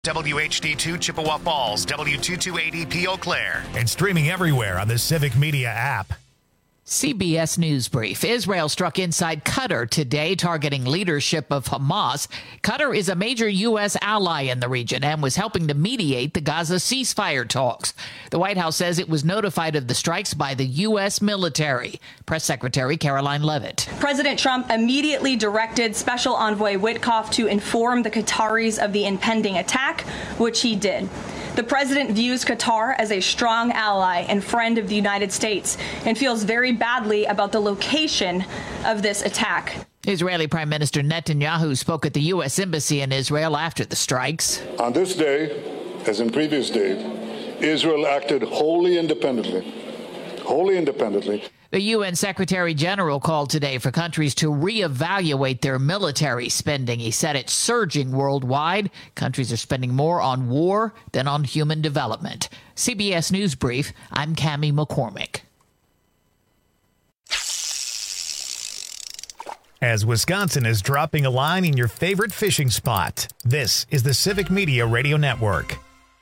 WHD2 Chippewa Falls, W2280P Eau Claire. And streaming everywhere on the Civic Media app. CBS News Brief. Israel struck inside Qatar today, targeting leadership of Hamas. Qatar is a major U.S. ally in the region and was helping to mediate the Gaza ceasefire talks. The White House says it was notified of the strikes by the U.S. military. Press Secretary Caroline Leavitt. President Trump immediately directed Special Envoy Witkoff to inform the Qataris of the impending attack, which he did. The president views Qatar as a strong ally and friend of the United States and feels very badly about the location of this attack. Israeli Prime Minister Netanyahu spoke at the U.S. Embassy in Israel after the strikes. On this day, as in previous days, Israel acted wholly independently. The UN Secretary General called today for countries to reevaluate their military spending. He said it's surging worldwide. Countries are spending more on war than on human development. CBS News Brief, I'm Cammie McCormick. As Wisconsin is dropping a line in your favorite fishing spot, this is the Civic Media Radio Network.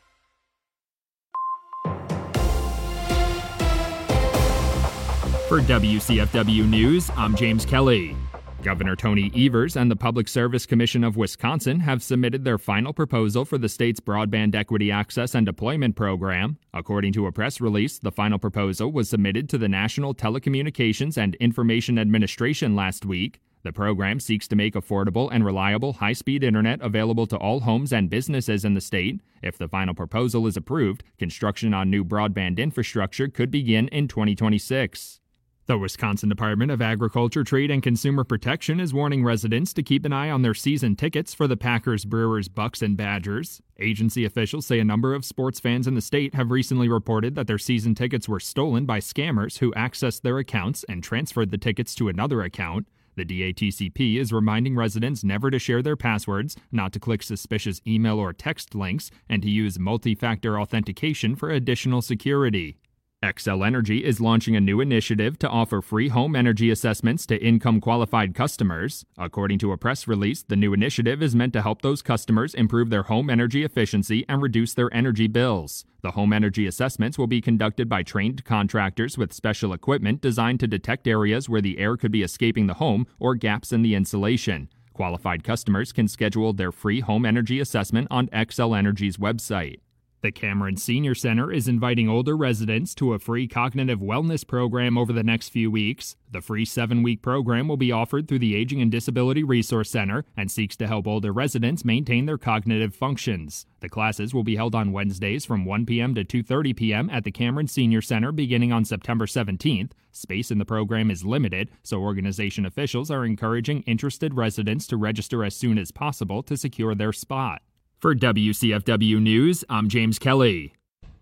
For WCFW News, I'm James Kelly. Governor Tony Evers and the Public Service Commission of Wisconsin have submitted their final proposal for the state's Broadband Equity Access and Deployment Program. According to a press release, the final proposal was submitted to the National Telecommunications and Information Administration last week. The program seeks to make affordable and reliable high-speed internet available to all homes and businesses in the state. If the final proposal is approved, construction on new broadband infrastructure could begin in 2026. The Wisconsin Department of Agriculture, Trade, and Consumer Protection is warning residents to keep an eye on their season tickets for the Packers, Brewers, Bucks, and Badgers. Agency officials say a number of sports fans in the state have recently reported that their season tickets were stolen by scammers who accessed their accounts and transferred the tickets to another account. The DATCP is reminding residents never to share their passwords, not to click suspicious email or text links, and to use multi-factor authentication for additional security. Xcel Energy is launching a new initiative to offer free home energy assessments to income-qualified customers. According to a press release, the new initiative is meant to help those customers improve their home energy efficiency and reduce their energy bills. The home energy assessments will be conducted by trained contractors with special equipment designed to detect areas where the air could be escaping the home or gaps in the insulation. Qualified customers can schedule their free home energy assessment on Xcel Energy's website. The Cameron Senior Center is inviting older residents to a free cognitive wellness program over the next few weeks. The free 7-week program will be offered through the Aging and Disability Resource Center and seeks to help older residents maintain their cognitive functions. The classes will be held on Wednesdays from 1 p.m. to 2:30 p.m. at the Cameron Senior Center beginning on September 17th. Space in the program is limited, so organization officials are encouraging interested residents to register as soon as possible to secure their spot. For WCFW News, I'm James Kelly.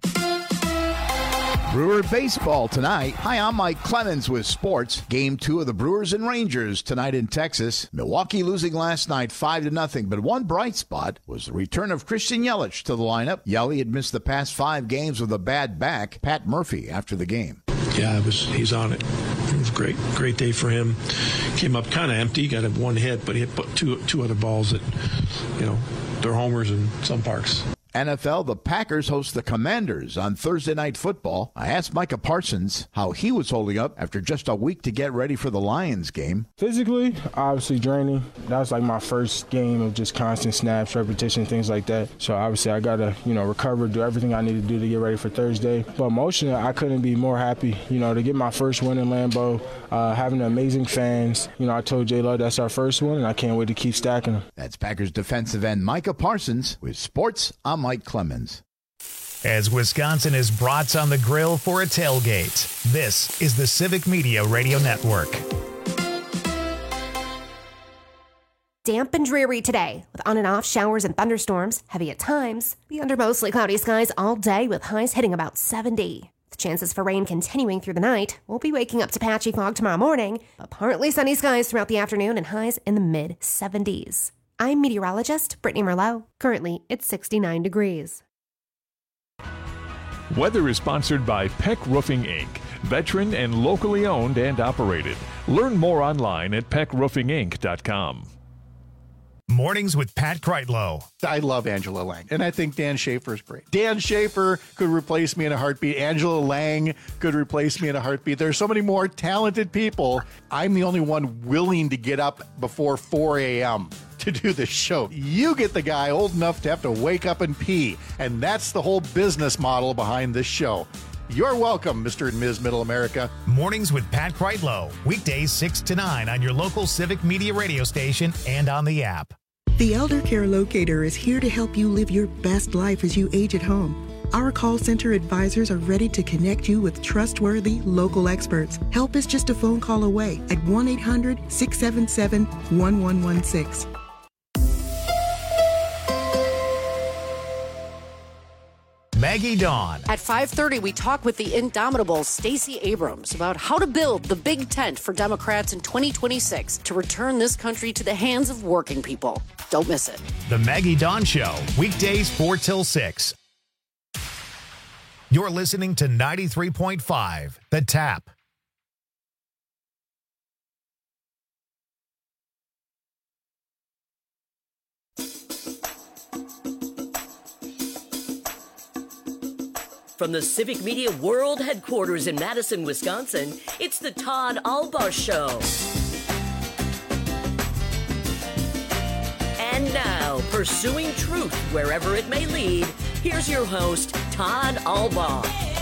Brewer baseball tonight. Hi, I'm Mike Clemens with sports. Game 2 of the Brewers and Rangers tonight in Texas. Milwaukee losing last night 5-0, but one bright spot was the return of Christian Yelich to the lineup. Yelich had missed the past 5 games with a bad back. Pat Murphy after the game. Yeah, he's on it. It was a great day for him. Came up kind of empty, got one hit, but he hit two other balls that, they're homers in some parks. NFL, the Packers host the Commanders on Thursday Night Football. I asked Micah Parsons how he was holding up after just a week to get ready for the Lions game. Physically, obviously draining. That was like my first game of just constant snaps, repetition, things like that. So obviously I got to, recover, do everything I need to do to get ready for Thursday. But emotionally, I couldn't be more happy, to get my first win in Lambeau, having amazing fans. I told J-Lo that's our first one, and I can't wait to keep stacking them. That's Packers defensive end Micah Parsons with Sports. I'm Mike Clemens. As Wisconsin is brats on the grill for a tailgate, this is the Civic Media Radio Network. Damp and dreary today, with on and off showers and thunderstorms, heavy at times. Be under mostly cloudy skies all day with highs hitting about 70. The chances for rain continuing through the night. We'll be waking up to patchy fog tomorrow morning, but partly sunny skies throughout the afternoon and highs in the mid-70s. I'm meteorologist Brittany Merlot. Currently, it's 69 degrees. Weather is sponsored by Peck Roofing, Inc., veteran and locally owned and operated. Learn more online at peckroofinginc.com. Mornings with Pat Kreitlow. I love Angela Lang, and I think Dan Schaefer is great. Dan Schaefer could replace me in a heartbeat. Angela Lang could replace me in a heartbeat. There's so many more talented people. I'm the only one willing to get up before 4 a.m. to do this show. You get the guy old enough to have to wake up and pee, and that's the whole business model behind this show. You're welcome, Mr. and Ms. Middle America. Mornings with Pat Kreitlow. Weekdays 6 to 9 on your local Civic Media radio station and on the app. The Elder Care Locator is here to help you live your best life as you age at home. Our call center advisors are ready to connect you with trustworthy local experts. Help is just a phone call away at 1-800-677-1116. Maggie Dawn. At 5:30, we talk with the indomitable Stacey Abrams about how to build the big tent for Democrats in 2026 to return this country to the hands of working people. Don't miss it. The Maggie Dawn Show, weekdays 4 till 6. You're listening to 93.5, The Tap. From the Civic Media World Headquarters in Madison, Wisconsin, it's the Todd Albaugh Show. And now, pursuing truth wherever it may lead, here's your host, Todd Albaugh.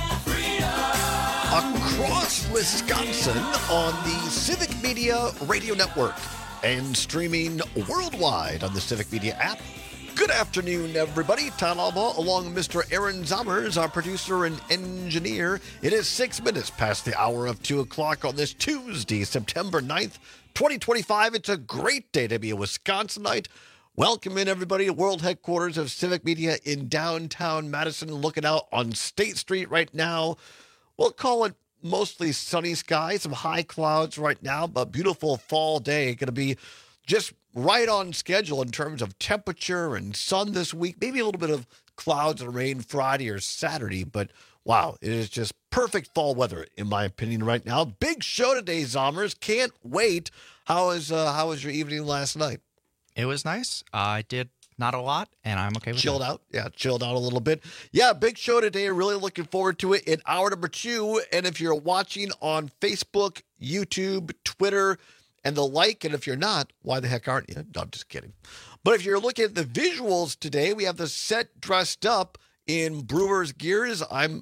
Across Wisconsin on the Civic Media Radio Network and streaming worldwide on the Civic Media app. Good afternoon, everybody. Todd Albaugh along with Mr. Aaron Zommers, our producer and engineer. It is 6 minutes past the hour of 2 o'clock on this Tuesday, September 9th, 2025. It's a great day to be a Wisconsinite. Welcome in, everybody, to World Headquarters of Civic Media in downtown Madison. Looking out on State Street right now. We'll call it mostly sunny skies, some high clouds right now, but beautiful fall day. Going to be just right on schedule in terms of temperature and sun this week. Maybe a little bit of clouds and rain Friday or Saturday, but wow, it is just perfect fall weather, in my opinion, right now. Big show today, Zommers. Can't wait. How was your evening last night? It was nice. I did not a lot, and I'm okay with Chilled out. Yeah, chilled out a little bit. Yeah, big show today. Really looking forward to it in hour number 2. And if you're watching on Facebook, YouTube, Twitter, and the like, and if you're not, why the heck aren't you? No, I'm just kidding. But if you're looking at the visuals today, we have the set dressed up in Brewers gear. I'm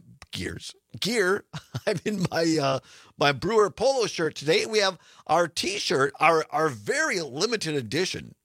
in my Brewer polo shirt today. We have our T-shirt, our very limited edition,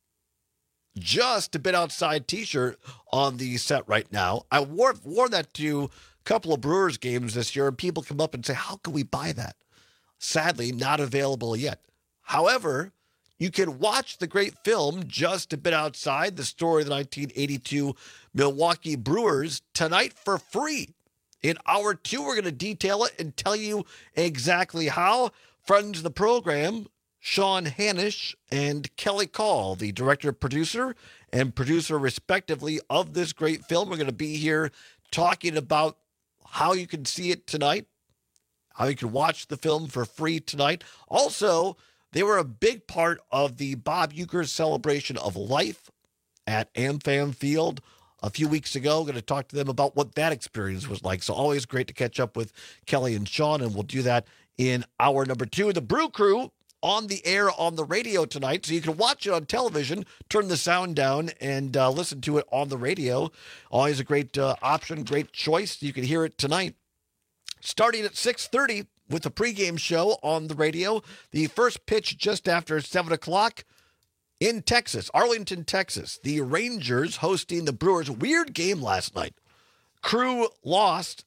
just a bit outside T-shirt on the set right now. I wore that to a couple of Brewers games this year, and people come up and say, "How can we buy that?" Sadly, not available yet. However, you can watch the great film Just a Bit Outside, the story of the 1982 Milwaukee Brewers, tonight for free. In hour 2, we're going to detail it and tell you exactly how. Friends of the program, Sean Hanisch and Kelly Call, the director, producer, and producer respectively of this great film, are going to be here talking about how you can see it tonight, how you can watch the film for free tonight. Also, they were a big part of the Bob Uecker celebration of life at AmFam Field a few weeks ago. Going to talk to them about what that experience was like. So always great to catch up with Kelly and Sean, and we'll do that in hour number 2. The Brew Crew on the air on the radio tonight, so you can watch it on television, turn the sound down, and listen to it on the radio. Always a great option, great choice. You can hear it tonight. Starting at 6:30 with the pregame show on the radio. The first pitch just after 7 o'clock in Texas, Arlington, Texas. The Rangers hosting the Brewers. Weird game last night. Crew lost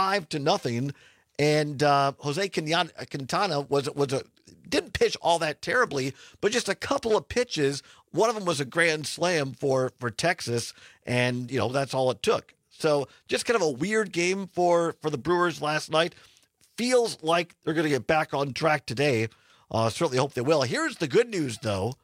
5-0, and Jose Quintana didn't pitch all that terribly, but just a couple of pitches. One of them was a grand slam for Texas, and that's all it took. So just kind of a weird game for the Brewers last night. Feels like they're going to get back on track today. Certainly hope they will. Here's the good news, though.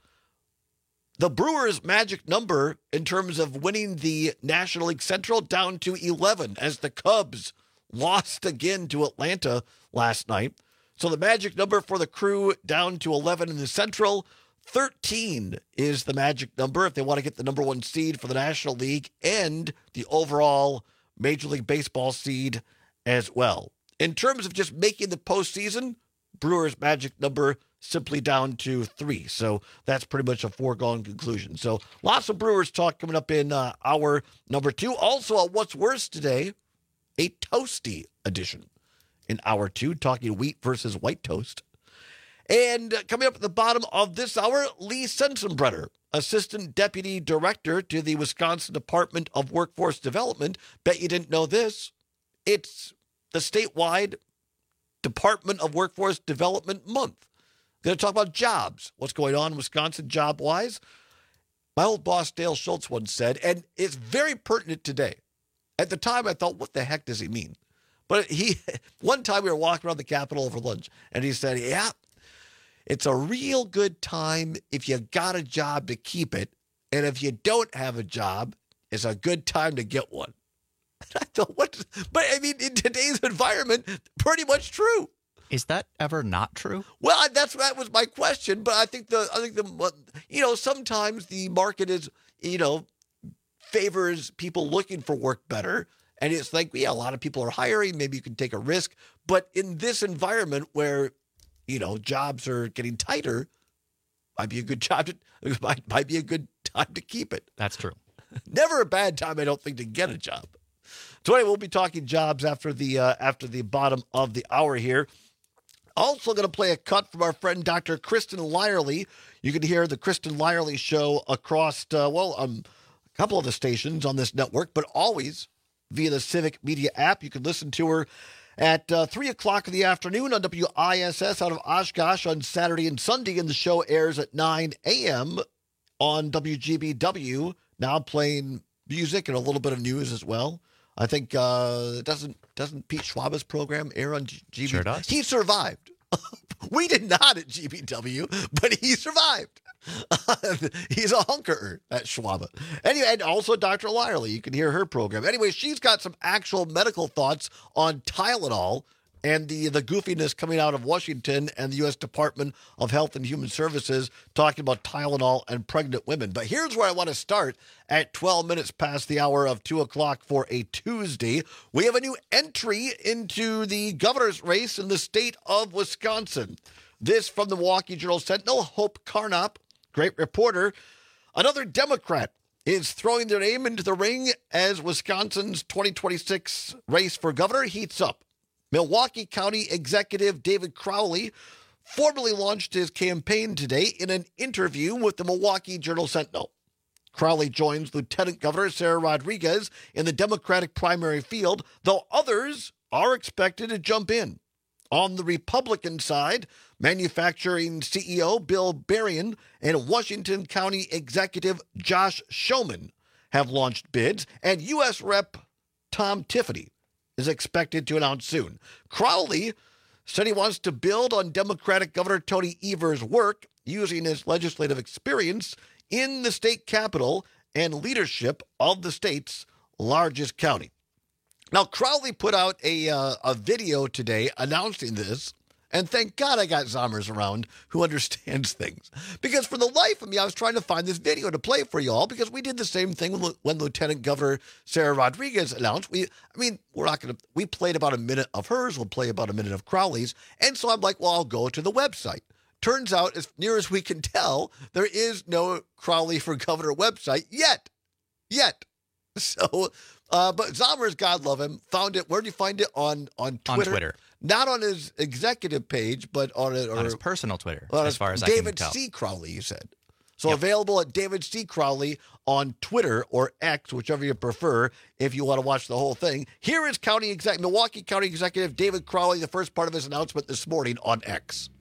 The Brewers' magic number in terms of winning the National League Central down to 11 as the Cubs lost again to Atlanta last night. So the magic number for the Crew down to 11 in the Central. 13 is the magic number if they want to get the number 1 seed for the National League and the overall Major League Baseball seed as well. In terms of just making the postseason, Brewers' magic number simply down to 3. So that's pretty much a foregone conclusion. So lots of Brewers talk coming up in hour number 2. Also, a What's Worse today, a toasty edition in hour 2, talking wheat versus white toast. And coming up at the bottom of this hour, Lee Sensenbrenner, Assistant Deputy Director to the Wisconsin Department of Workforce Development. Bet you didn't know this. It's the statewide Department of Workforce Development Month. Going to talk about jobs, what's going on in Wisconsin job-wise. My old boss, Dale Schultz, once said, and it's very pertinent today. At the time, I thought, what the heck does he mean? But one time we were walking around the Capitol over lunch, and he said, yeah, it's a real good time if you got a job to keep it, and if you don't have a job, it's a good time to get one. I thought, what? But I mean, in today's environment, pretty much true. Is that ever not true? Well, that was my question. But I think sometimes the market is, favors people looking for work better. And it's like, yeah, a lot of people are hiring. Maybe you can take a risk. But in this environment where, jobs are getting tighter, might be a good might be a good time to keep it. That's true. Never a bad time, I don't think, to get a job. So anyway, we'll be talking jobs after the bottom of the hour here. Also going to play a cut from our friend Dr. Kristen Lyerly. You can hear the Kristen Lyerly show across, a couple of the stations on this network, but always via the Civic Media app. You can listen to her at 3 o'clock in the afternoon on WISS out of Oshkosh on Saturday and Sunday, and the show airs at 9 a.m. on WGBW, now playing music and a little bit of news as well. I think doesn't Pete Schwaba's program air on GBW? Sure does. He survived. We did not at GBW, but he survived. He's a hunker at Schwaba. Anyway, and also Dr. Lyerly. You can hear her program. Anyway, she's got some actual medical thoughts on Tylenol and the goofiness coming out of Washington and the U.S. Department of Health and Human Services talking about Tylenol and pregnant women. But here's where I want to start at 12 minutes past the hour of 2 o'clock for a Tuesday. We have a new entry into the governor's race in the state of Wisconsin. This from the Milwaukee Journal-Sentinel, Hope Carnop, great reporter. Another Democrat is throwing their name into the ring as Wisconsin's 2026 race for governor heats up. Milwaukee County Executive David Crowley formally launched his campaign today in an interview with the Milwaukee Journal-Sentinel. Crowley joins Lieutenant Governor Sarah Rodriguez in the Democratic primary field, though others are expected to jump in. On the Republican side, manufacturing CEO Bill Berrien and Washington County Executive Josh Schoeman have launched bids, and U.S. Rep. Tom Tiffany is expected to announce soon. Crowley said he wants to build on Democratic Governor Tony Evers' work using his legislative experience in the state capital and leadership of the state's largest county. Now, Crowley put out a video today announcing this, and thank God I got Zommers around who understands things. Because for the life of me, I was trying to find this video to play for you all, because we did the same thing when Lieutenant Governor Sarah Rodriguez announced. We played about a minute of hers, we'll play about a minute of Crowley's, and so I'm like, well, I'll go to the website. Turns out, as near as we can tell, there is no Crowley for Governor website yet. So, but Zommers, God love him, found it. Where did you find it? On Twitter? On Twitter. Not on his executive page, but on his personal Twitter, as far as I can tell. David C. Crowley, you said. So available at David C. Crowley on Twitter or X, whichever you prefer, if you want to watch the whole thing. Here is Milwaukee County Executive David Crowley, the first part of his announcement this morning on X.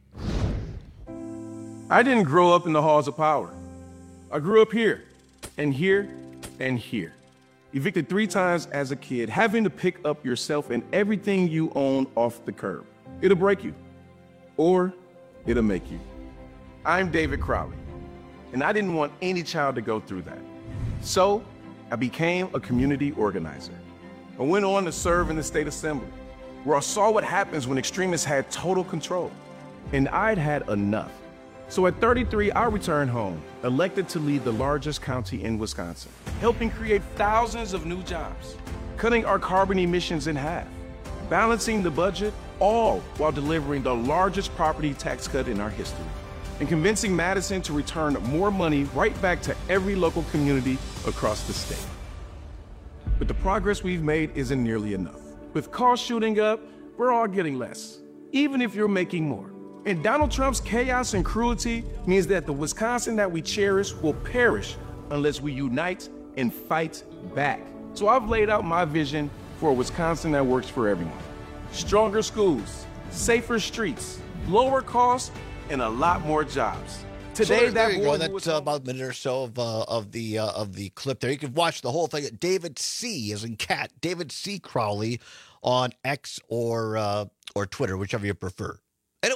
I didn't grow up in the halls of power. I grew up here, and here, and here. Evicted 3 times as a kid, having to pick up yourself and everything you own off the curb. It'll break you, or it'll make you. I'm David Crowley, and I didn't want any child to go through that. So I became a community organizer. I went on to serve in the state assembly, where I saw what happens when extremists had total control. And I'd had enough. So at 33, I returned home, elected to lead the largest county in Wisconsin, helping create thousands of new jobs, cutting our carbon emissions in half, balancing the budget, all while delivering the largest property tax cut in our history, and convincing Madison to return more money right back to every local community across the state. But the progress we've made isn't nearly enough. With costs shooting up, we're all getting less, even if you're making more. And Donald Trump's chaos and cruelty means that the Wisconsin that we cherish will perish unless we unite and fight back. So I've laid out my vision for a Wisconsin that works for everyone. Stronger schools, safer streets, lower costs, and a lot more jobs. Today, so there you go. That's about a minute or so of the clip there. You can watch the whole thing at David C. as in cat, David C. Crowley on X or Twitter, whichever you prefer. And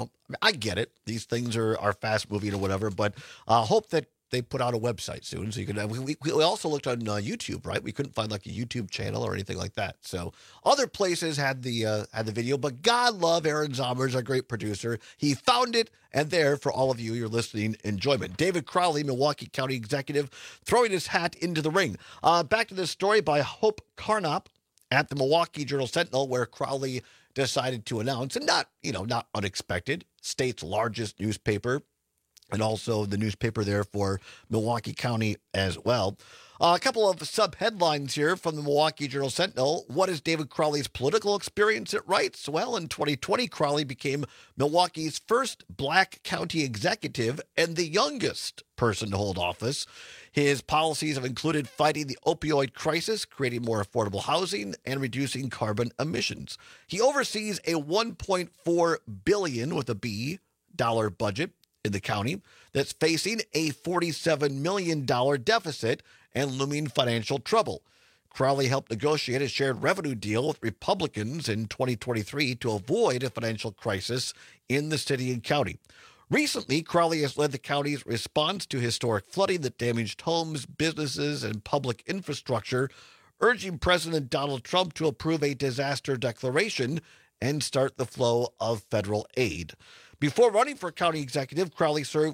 I get it. These things are fast moving or whatever, but hope that they put out a website soon. So you can. We also looked on YouTube, right? We couldn't find like a YouTube channel or anything like that. So other places had the video, but God love Aaron Zommers, our great producer. He found it, and there for all of you, your listening enjoyment. David Crowley, Milwaukee County Executive, throwing his hat into the ring. Back to this story by Hope Carnop at the Milwaukee Journal-Sentinel, where Crowley decided to announce, and not unexpected, state's largest newspaper, and also the newspaper there for Milwaukee County as well. A couple of sub-headlines here from the Milwaukee Journal-Sentinel. What is David Crowley's political experience? It writes, well, in 2020, Crowley became Milwaukee's first black county executive and the youngest person to hold office. His policies have included fighting the opioid crisis, creating more affordable housing, and reducing carbon emissions. He oversees a $1.4 billion with a B dollar budget in the county that's facing a $47 million deficit and looming financial trouble. Crowley helped negotiate a shared revenue deal with Republicans in 2023 to avoid a financial crisis in the city and county. Recently, Crowley has led the county's response to historic flooding that damaged homes, businesses, and public infrastructure, urging President Donald Trump to approve a disaster declaration and start the flow of federal aid. Before running for county executive, Crowley served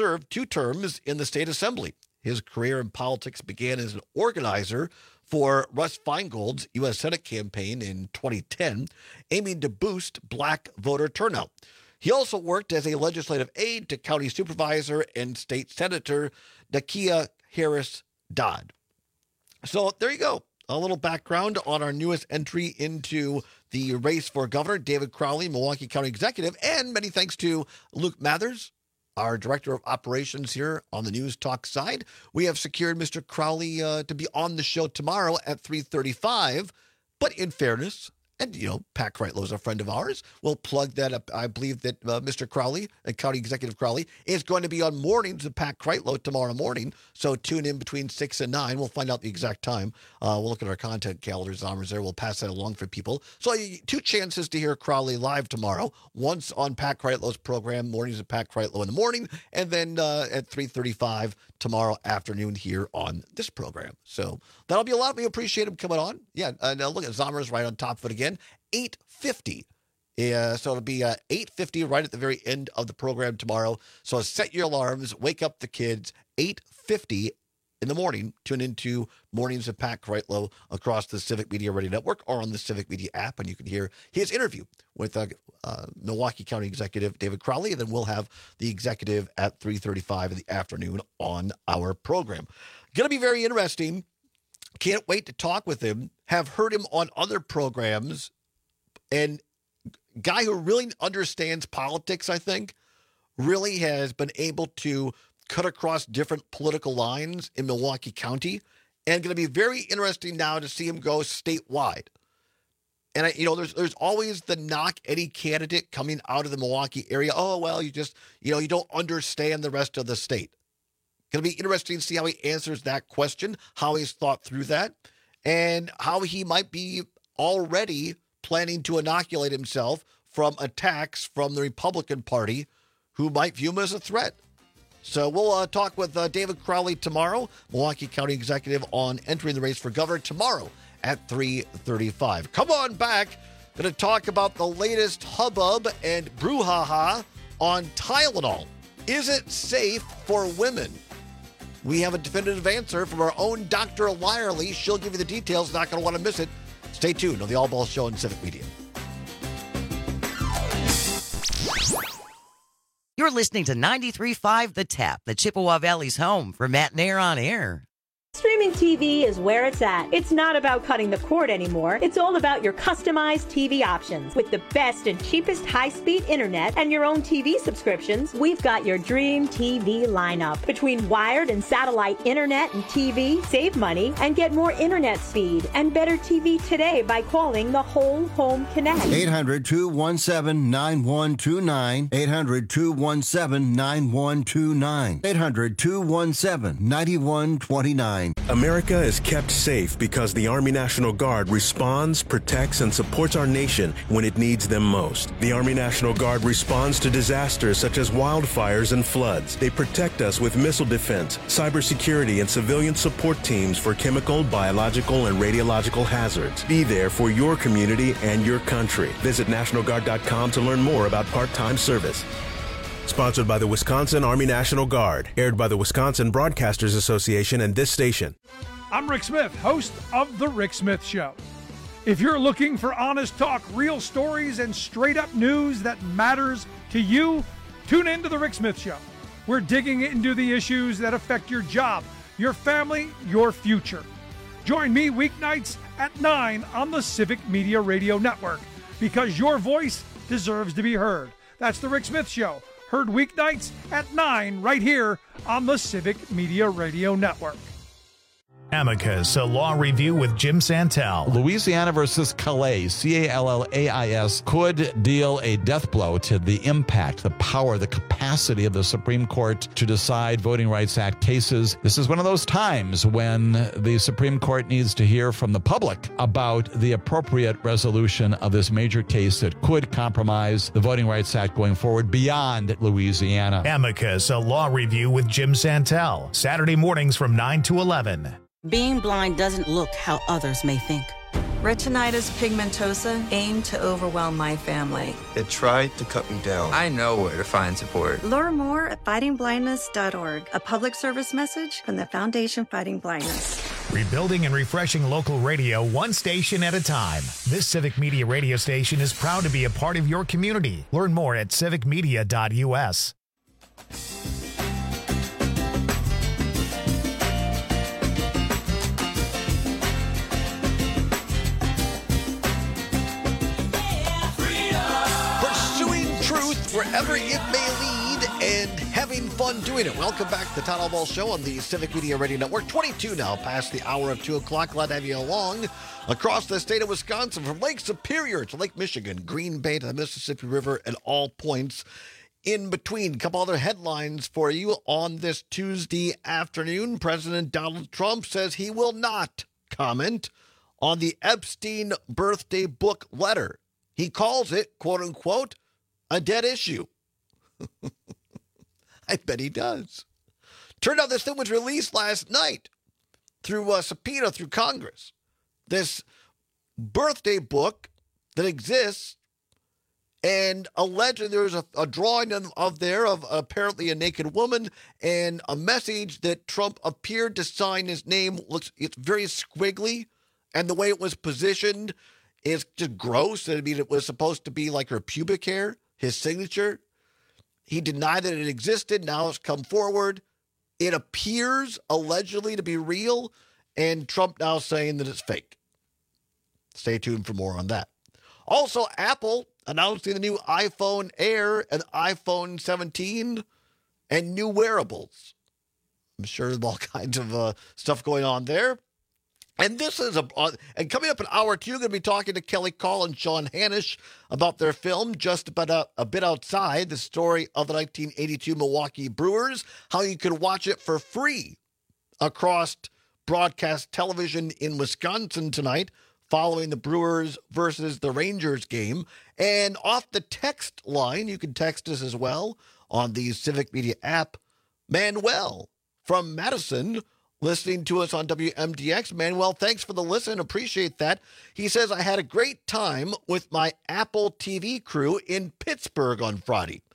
2 terms in the state assembly. His career in politics began as an organizer for Russ Feingold's U.S. Senate campaign in 2010, aiming to boost black voter turnout. He also worked as a legislative aide to County Supervisor and State Senator Nakia Harris Dodd. So there you go. A little background on our newest entry into the race for governor, David Crowley, Milwaukee County Executive, and many thanks to Luke Mathers, our Director of Operations here on the News Talk side. We have secured Mr. Crowley to be on the show tomorrow at 3:35, but in fairness, and, Pat Kreitlow is a friend of ours. We'll plug that up. I believe that Mr. Crowley, County Executive Crowley, is going to be on mornings with Pat Kreitlow tomorrow morning. So tune in between 6 and 9. We'll find out the exact time. We'll look at our content calendars. Zommers there. We'll pass that along for people. So 2 chances to hear Crowley live tomorrow. Once on Pat Kreitlow's program, mornings with Pat Kreitlow in the morning, and then at 3:35 tomorrow afternoon here on this program. So that'll be a lot. We appreciate him coming on. Yeah, look at Zommers right on top of it again. 8:50. So it'll be 8:50 right at the very end of the program tomorrow. So set your alarms, wake up the kids. 8:50 in the morning. Tune into Mornings of Pat Kreitlow across the Civic Media Radio Network or on the Civic Media app, and you can hear his interview with Milwaukee County Executive David Crowley, and then we'll have the executive at 3:35 in the afternoon on our program. Going to be very interesting. Can't wait to talk with him. Have heard him on other programs, and guy who really understands politics, I think, really has been able to cut across different political lines in Milwaukee County, and going to be very interesting now to see him go statewide. And there's always the knock any candidate coming out of the Milwaukee area. Oh, well, you just, you don't understand the rest of the state. Going to be interesting to see how he answers that question, how he's thought through that, and how he might be already planning to inoculate himself from attacks from the Republican Party who might view him as a threat. So we'll talk with David Crowley tomorrow, Milwaukee County Executive, on entering the race for governor tomorrow at 3:35. Come on back. Going to talk about the latest hubbub and brouhaha on Tylenol. Is it safe for women? We have a definitive answer from our own Dr. Lyerly. She'll give you the details. Not going to want to miss it. Stay tuned on the All Balls Show on Civic Media. You're listening to 93.5 The Tap, the Chippewa Valley's home for Matt Nair on Air. Streaming TV is where it's at. It's not about cutting the cord anymore. It's all about your customized TV options. With the best and cheapest high-speed internet and your own TV subscriptions, we've got your dream TV lineup. Between wired and satellite internet and TV, save money and get more internet speed and better TV today by calling the Whole Home Connect. 800-217-9129. 800-217-9129. 800-217-9129. America is kept safe because the Army National Guard responds, protects, and supports our nation when it needs them most. The Army National Guard responds to disasters such as wildfires and floods. They protect us with missile defense, cybersecurity, and civilian support teams for chemical, biological, and radiological hazards. Be there for your community and your country. Visit NationalGuard.com to learn more about part-time service. Sponsored by the Wisconsin Army National Guard. Aired by the Wisconsin Broadcasters Association and this station. I'm Rick Smith, host of The Rick Smith Show. If you're looking for honest talk, real stories, and straight-up news that matters to you, tune in to The Rick Smith Show. We're digging into the issues that affect your job, your family, your future. Join me weeknights at 9 on the Civic Media Radio Network, because your voice deserves to be heard. That's The Rick Smith Show. Heard weeknights at 9 right here on the Civic Media Radio Network. Amicus, a law review with Jim Santel. Louisiana versus Calais, Callais, could deal a death blow to the impact, the power, the capacity of the Supreme Court to decide Voting Rights Act cases. This is one of those times when the Supreme Court needs to hear from the public about the appropriate resolution of this major case that could compromise the Voting Rights Act going forward beyond Louisiana. Amicus, a law review with Jim Santel. Saturday mornings from 9 to 11. Being blind doesn't look how others may think. Retinitis pigmentosa aimed to overwhelm my family. It tried to cut me down. I know where to find support. Learn more at fightingblindness.org. A public service message from the Foundation Fighting Blindness. Rebuilding and refreshing local radio one station at a time. This Civic Media radio station is proud to be a part of your community. Learn more at civicmedia.us. Wherever it may lead and having fun doing it. Welcome back to the Town Hall Ball Show on the Civic Media Radio Network. 22 now, past the hour of 2 o'clock. Glad to have you along across the state of Wisconsin, from Lake Superior to Lake Michigan, Green Bay to the Mississippi River, and all points in between. A couple other headlines for you on this Tuesday afternoon. President Donald Trump says he will not comment on the Epstein birthday book letter. He calls it, quote unquote, a dead issue. I bet he does. Turned out this thing was released last night through a subpoena through Congress. This birthday book that exists, and allegedly there's a drawing of apparently a naked woman and a message that Trump appeared to sign his name. It's very squiggly, and the way it was positioned is just gross. I mean, it was supposed to be like her pubic hair. His signature. He denied that it existed. Now it's come forward. It appears allegedly to be real, and Trump now saying that it's fake. Stay tuned for more on that. Also, Apple announcing the new iPhone Air and iPhone 17 and new wearables. I'm sure there's all kinds of stuff going on there. And this is and coming up in hour 2, going to be talking to Kelly Call and Sean Hanisch about their film, Just About a Bit Outside, the story of the 1982 Milwaukee Brewers, how you can watch it for free across broadcast television in Wisconsin tonight, following the Brewers versus the Rangers game. And off the text line, you can text us as well on the Civic Media app. Manuel from Madison, listening to us on WMDX. Manuel, thanks for the listen. Appreciate that. He says, I had a great time with my Apple TV crew in Pittsburgh on Friday.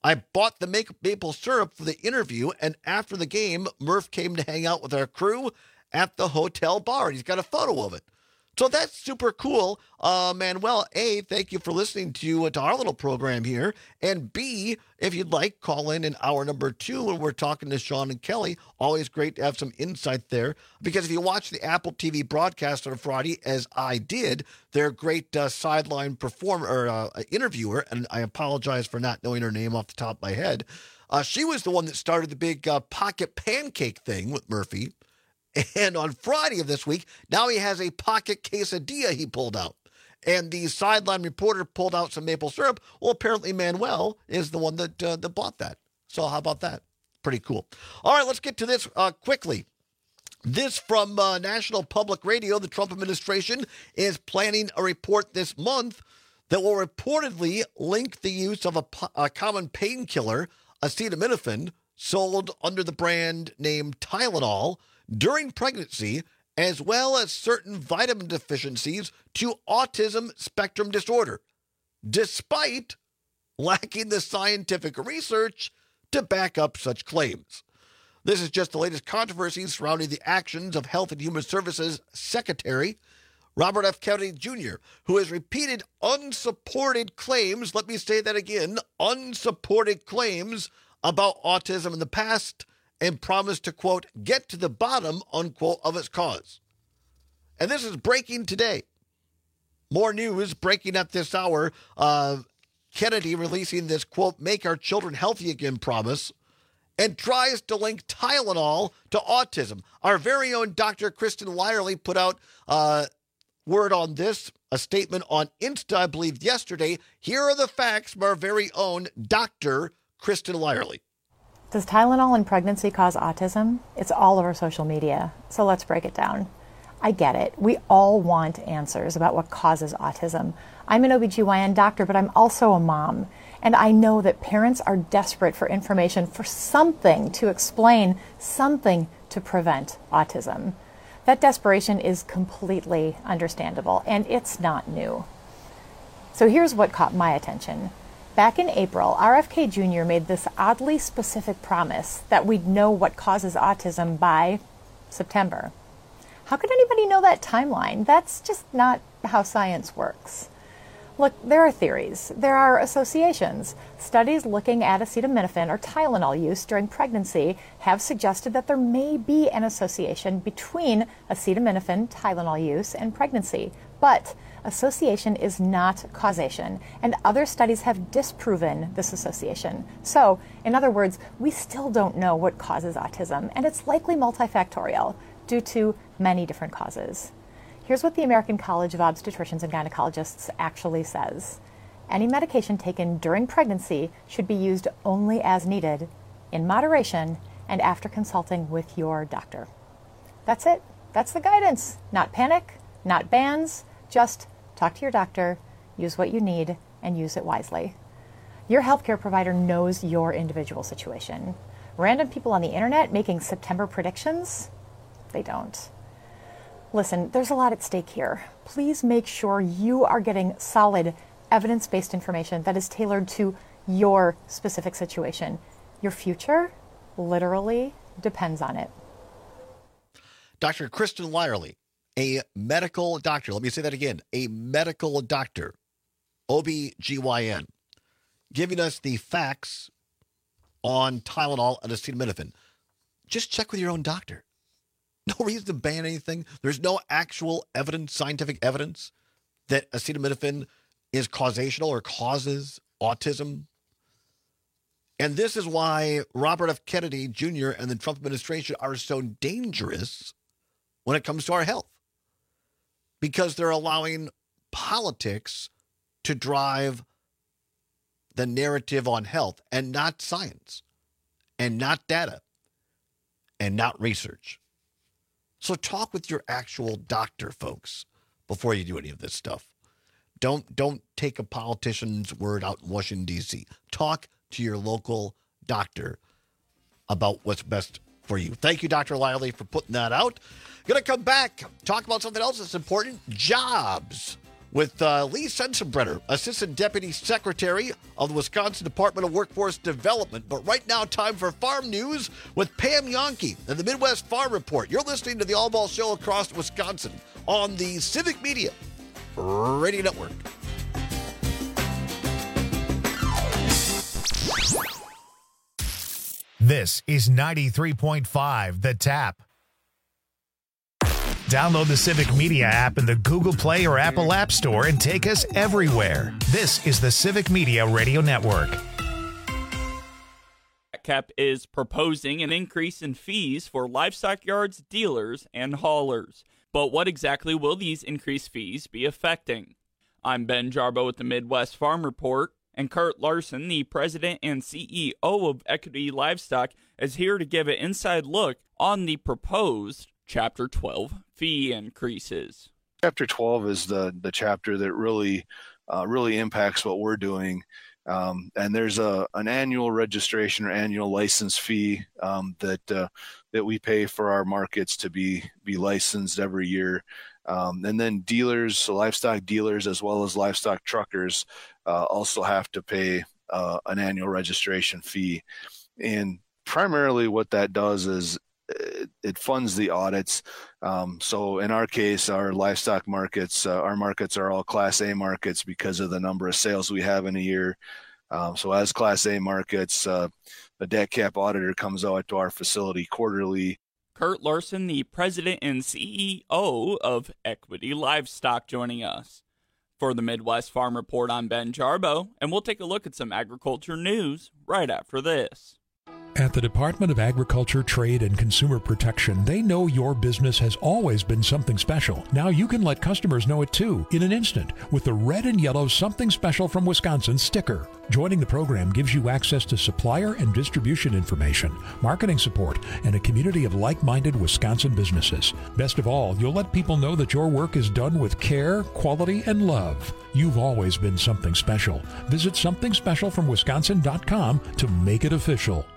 I bought the maple syrup for the interview, and after the game, Murph came to hang out with our crew at the hotel bar. He's got a photo of it. So that's super cool. Manuel, A, thank you for listening to our little program here. And B, if you'd like, call in hour number 2 when we're talking to Sean and Kelly. Always great to have some insight there. Because if you watch the Apple TV broadcast on Friday, as I did, their great sideline performer or interviewer, and I apologize for not knowing her name off the top of my head, she was the one that started the big pocket pancake thing with Murphy. And on Friday of this week, now he has a pocket quesadilla he pulled out. And the sideline reporter pulled out some maple syrup. Well, apparently Manuel is the one that bought that. So how about that? Pretty cool. All right, let's get to this quickly. This from National Public Radio. The Trump administration is planning a report this month that will reportedly link the use of a common painkiller, acetaminophen, sold under the brand name Tylenol, during pregnancy, as well as certain vitamin deficiencies, to autism spectrum disorder, despite lacking the scientific research to back up such claims. This is just the latest controversy surrounding the actions of Health and Human Services Secretary Robert F. Kennedy Jr., who has repeated unsupported claims, let me say that again, unsupported claims about autism in the past, and promised to, quote, get to the bottom, unquote, of its cause. And this is breaking today. More news breaking at this hour. Kennedy releasing this, quote, make our children healthy again promise, and tries to link Tylenol to autism. Our very own Dr. Kristen Lyerly put out word on this, a statement on Insta, I believe, yesterday. Here are the facts from our very own Dr. Kristen Lyerly. Does Tylenol in pregnancy cause autism? It's all over social media, so let's break it down. I get it. We all want answers about what causes autism. I'm an OBGYN doctor, but I'm also a mom, and I know that parents are desperate for information, for something to explain, something to prevent autism. That desperation is completely understandable, and it's not new. So here's what caught my attention. Back in April, RFK Jr. made this oddly specific promise that we'd know what causes autism by September. How could anybody know that timeline? That's just not how science works. Look, there are theories. There are associations. Studies looking at acetaminophen or Tylenol use during pregnancy have suggested that there may be an association between acetaminophen, Tylenol use, and pregnancy. But association is not causation, and other studies have disproven this association. So, in other words, we still don't know what causes autism, and it's likely multifactorial due to many different causes. Here's what the American College of Obstetricians and Gynecologists actually says. Any medication taken during pregnancy should be used only as needed, in moderation, and after consulting with your doctor. That's it. That's the guidance. Not panic, not bans, just talk to your doctor, use what you need, and use it wisely. Your healthcare provider knows your individual situation. Random people on the internet making September predictions? They don't. Listen, there's a lot at stake here. Please make sure you are getting solid, evidence-based information that is tailored to your specific situation. Your future literally depends on it. Dr. Kristen Lyerly, a medical doctor. Let me say that again. A medical doctor, OBGYN, giving us the facts on Tylenol and acetaminophen. Just check with your own doctor. No reason to ban anything. There's no actual evidence, scientific evidence, that acetaminophen is causational or causes autism. And this is why Robert F. Kennedy Jr. and the Trump administration are so dangerous when it comes to our health. Because they're allowing politics to drive the narrative on health, and not science, and not data, and not research. So talk with your actual doctor, folks, before you do any of this stuff. Don't take a politician's word out in Washington, D.C. Talk to your local doctor about what's best for you. Thank you, Dr. Lyerly, for putting that out. Going to come back, talk about something else that's important, jobs. with Lee Sensenbrenner, Assistant Deputy Secretary of the Wisconsin Department of Workforce Development. But right now, time for farm news with Pam Yonke and the Midwest Farm Report. You're listening to the All Ball Show across Wisconsin on the Civic Media Radio Network. This is 93.5 The Tap. Download the Civic Media app in the Google Play or Apple App Store and take us everywhere. This is the Civic Media Radio Network. CAP is proposing an increase in fees for livestock yards, dealers, and haulers. But what exactly will these increased fees be affecting? I'm Ben Jarbo with the Midwest Farm Report, and Kurt Larson, the president and CEO of Equity Livestock, is here to give an inside look on the proposed Chapter 12 fee increases. Chapter 12 is the chapter that really impacts what we're doing. And there's an annual registration or annual license fee that we pay for our markets to be licensed every year. And then dealers, livestock dealers, as well as livestock truckers also have to pay an annual registration fee. And primarily what that does is it funds the audits. So in our case, our livestock markets, our markets are all Class A markets because of the number of sales we have in a year. So as Class A markets, the debt cap auditor comes out to our facility quarterly. Kurt Larson, the president and CEO of Equity Livestock, joining us. For the Midwest Farm Report, I'm Ben Jarbo, and we'll take a look at some agriculture news right after this. At the Department of Agriculture, Trade, and Consumer Protection, they know your business has always been something special. Now you can let customers know it too, in an instant, with the red and yellow Something Special from Wisconsin sticker. Joining the program gives you access to supplier and distribution information, marketing support, and a community of like-minded Wisconsin businesses. Best of all, you'll let people know that your work is done with care, quality, and love. You've always been something special. Visit somethingspecialfromwisconsin.com to make it official.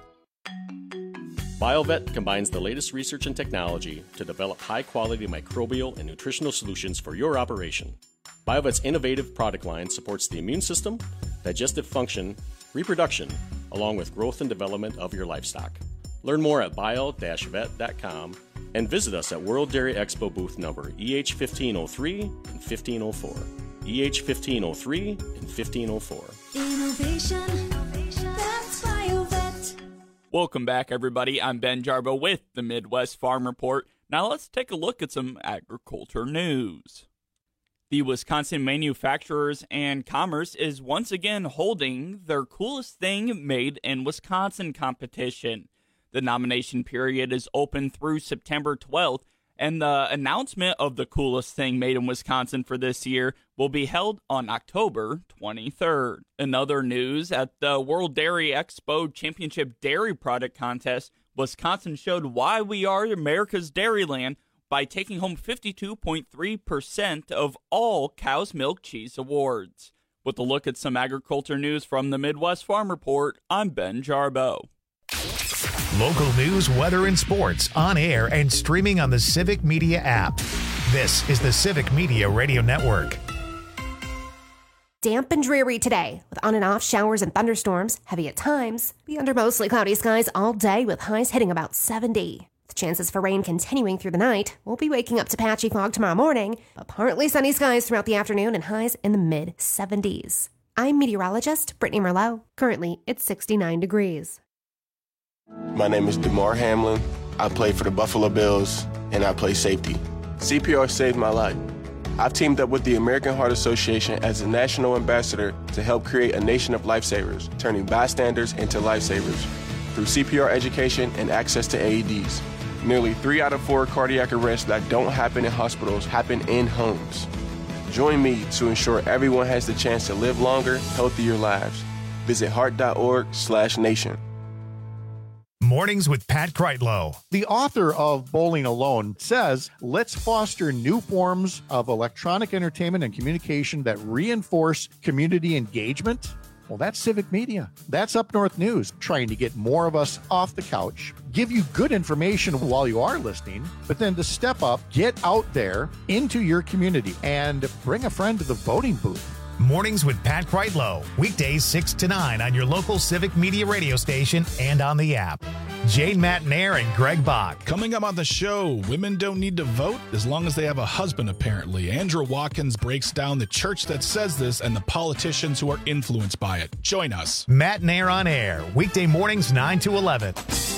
BioVet combines the latest research and technology to develop high-quality microbial and nutritional solutions for your operation. BioVet's innovative product line supports the immune system, digestive function, reproduction, along with growth and development of your livestock. Learn more at bio-vet.com and visit us at World Dairy Expo booth number EH1503 and 1504. EH1503 and 1504. Innovation, that's BioVet. Welcome back, everybody. I'm Ben Jarbo with the Midwest Farm Report. Now let's take a look at some agriculture news. The Wisconsin Manufacturers and Commerce is once again holding their Coolest Thing Made in Wisconsin competition. The nomination period is open through September 12th, and the announcement of the Coolest Thing Made in Wisconsin for this year will be held on October 23rd. In other news, at the World Dairy Expo Championship Dairy Product Contest, Wisconsin showed why we are America's Dairyland by taking home 52.3% of all Cow's Milk Cheese awards. With a look at some agriculture news from the Midwest Farm Report, I'm Ben Jarbo. Local news, weather, and sports on air and streaming on the Civic Media app. This is the Civic Media Radio Network. Damp and dreary today, with on and off showers and thunderstorms, heavy at times. Be under mostly cloudy skies all day with highs hitting about 70. The chances for rain continuing through the night. We'll be waking up to patchy fog tomorrow morning, but partly sunny skies throughout the afternoon and highs in the mid-70s. I'm meteorologist Brittany Merlot. Currently, it's 69 degrees. My name is DeMar Hamlin. I play for the Buffalo Bills, and I play safety. CPR saved my life. I've teamed up with the American Heart Association as a national ambassador to help create a nation of lifesavers, turning bystanders into lifesavers through CPR education and access to AEDs. Nearly 3 out of 4 cardiac arrests that don't happen in hospitals happen in homes. Join me to ensure everyone has the chance to live longer, healthier lives. Visit heart.org/nation. Mornings with Pat Kreitlow. The author of Bowling Alone says, let's foster new forms of electronic entertainment and communication that reinforce community engagement. Well, that's Civic Media. That's Up North News, trying to get more of us off the couch give you good information while you are listening, but then to step up, get out there into your community and bring a friend to the voting booth. Mornings with Pat Kreitlow. Weekdays 6 to 9 on your local Civic Media radio station and on the app. Jane Matnair and Greg Bach. Coming up on the show, women don't need to vote as long as they have a husband, apparently. Andrew Watkins breaks down the church that says this and the politicians who are influenced by it. Join us. Matnair on Air. Weekday mornings 9 to 11.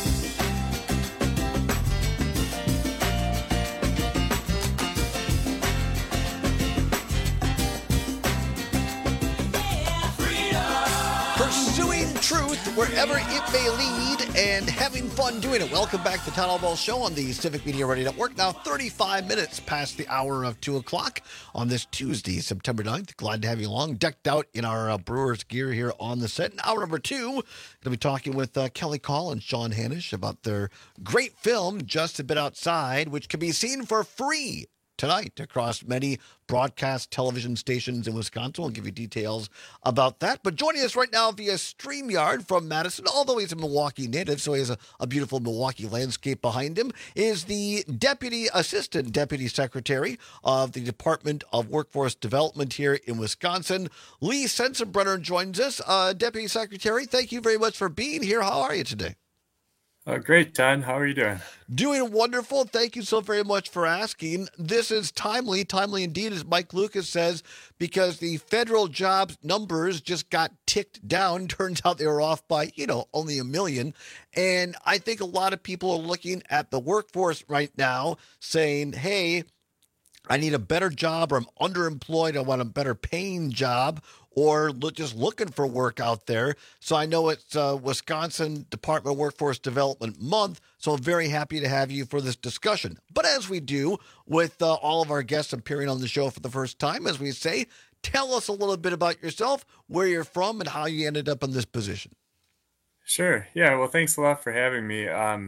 Truth wherever it may lead and having fun doing it. Welcome back to the Town Hall Ball Show on the Civic Media Radio Network. Now 35 minutes past the hour of 2 o'clock on this Tuesday, September 9th. Glad to have you along, decked out in our Brewers gear here on the set. In hour number 2, going to be talking with Kelly Call and Sean Hanish about their great film, Just a Bit Outside, which can be seen for free tonight across many broadcast television stations in Wisconsin. We'll give you details about that. But joining us right now via StreamYard from Madison, although he's a Milwaukee native, so he has a beautiful Milwaukee landscape behind him, is the Assistant Deputy Secretary of the Department of Workforce Development here in Wisconsin. Lee Sensenbrenner joins us. Deputy Secretary, thank you very much for being here. How are you today? Great, Todd. How are you doing? Doing wonderful. Thank you so very much for asking. This is timely indeed, as Mike Lucas says, because the federal jobs numbers just got ticked down. Turns out they were off by, only 1 million. And I think a lot of people are looking at the workforce right now saying, hey, I need a better job, or I'm underemployed. I want a better paying job, or just looking for work out there. So I know it's Wisconsin Department of Workforce Development Month, so I'm very happy to have you for this discussion. But as we do with all of our guests appearing on the show for the first time, as we say, tell us a little bit about yourself, where you're from, and how you ended up in this position. Sure. Yeah. Well, thanks a lot for having me.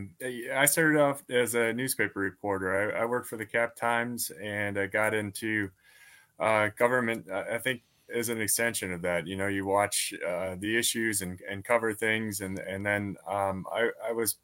I started off as a newspaper reporter. I worked for the Cap Times, and I got into government, I think, as an extension of that. You watch the issues and cover things. And then I was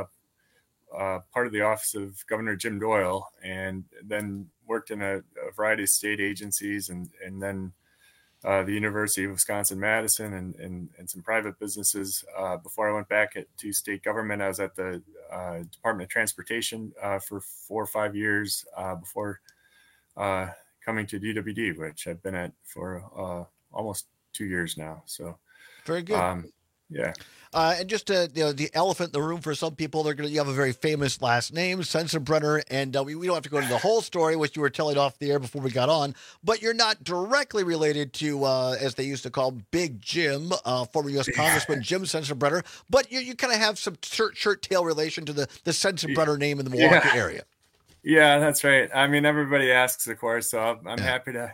part of the office of Governor Jim Doyle, and then worked in a variety of state agencies, and then the University of Wisconsin-Madison and some private businesses. Before I went back to state government, I was at the Department of Transportation for 4 or 5 years before coming to DWD, which I've been at for almost 2 years now. So very good. Yeah. And just the elephant in the room for some people, you have a very famous last name, Sensenbrenner, and we don't have to go into the whole story, which you were telling off the air before we got on, but you're not directly related to, as they used to call Big Jim, former U.S. Congressman Jim Sensenbrenner, but you kind of have some shirt tail relation to the Sensenbrenner name in the Milwaukee area. Yeah, that's right. I mean, everybody asks, of course, so I'm happy to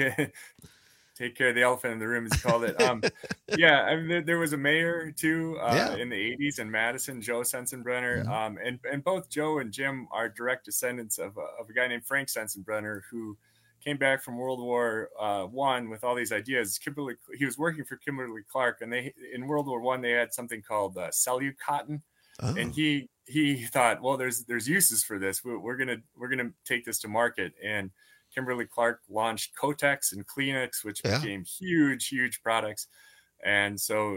take care of the elephant in the room, as you called it. Yeah, I mean, there was a mayor, too, in the 80s in Madison, Joe Sensenbrenner. Mm-hmm. And both Joe and Jim are direct descendants of a guy named Frank Sensenbrenner, who came back from World War I with all these ideas. He was working for Kimberly-Clark, and in World War I, they had something called Cellucotton. Oh. And he thought, well, there's uses for this. We're gonna take this to market. And Kimberly-Clark launched Kotex and Kleenex, which became huge products. And so,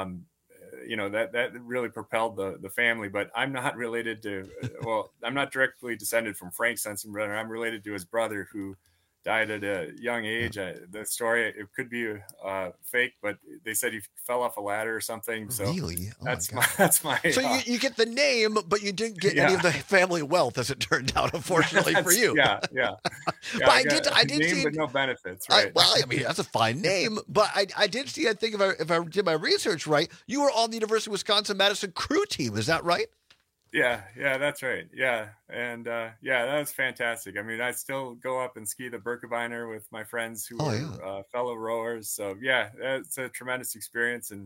that really propelled the family. But I'm not related to, I'm not directly descended from Frank Sensenbrenner. I'm related to his brother, who died at a young age. The story, it could be fake, but they said he fell off a ladder or something. So really? That's my. So you get the name, but you didn't get any of the family wealth, as it turned out, unfortunately for you. Yeah. But I did name, see, but no benefits. Right. I mean, that's a fine name, but I did see. I think if I did my research right, you were on the University of Wisconsin-Madison crew team. Is that right? Yeah, that's right. Yeah. And that was fantastic. I mean, I still go up and ski the Birkebeiner with my friends who are fellow rowers. So yeah, it's a tremendous experience, and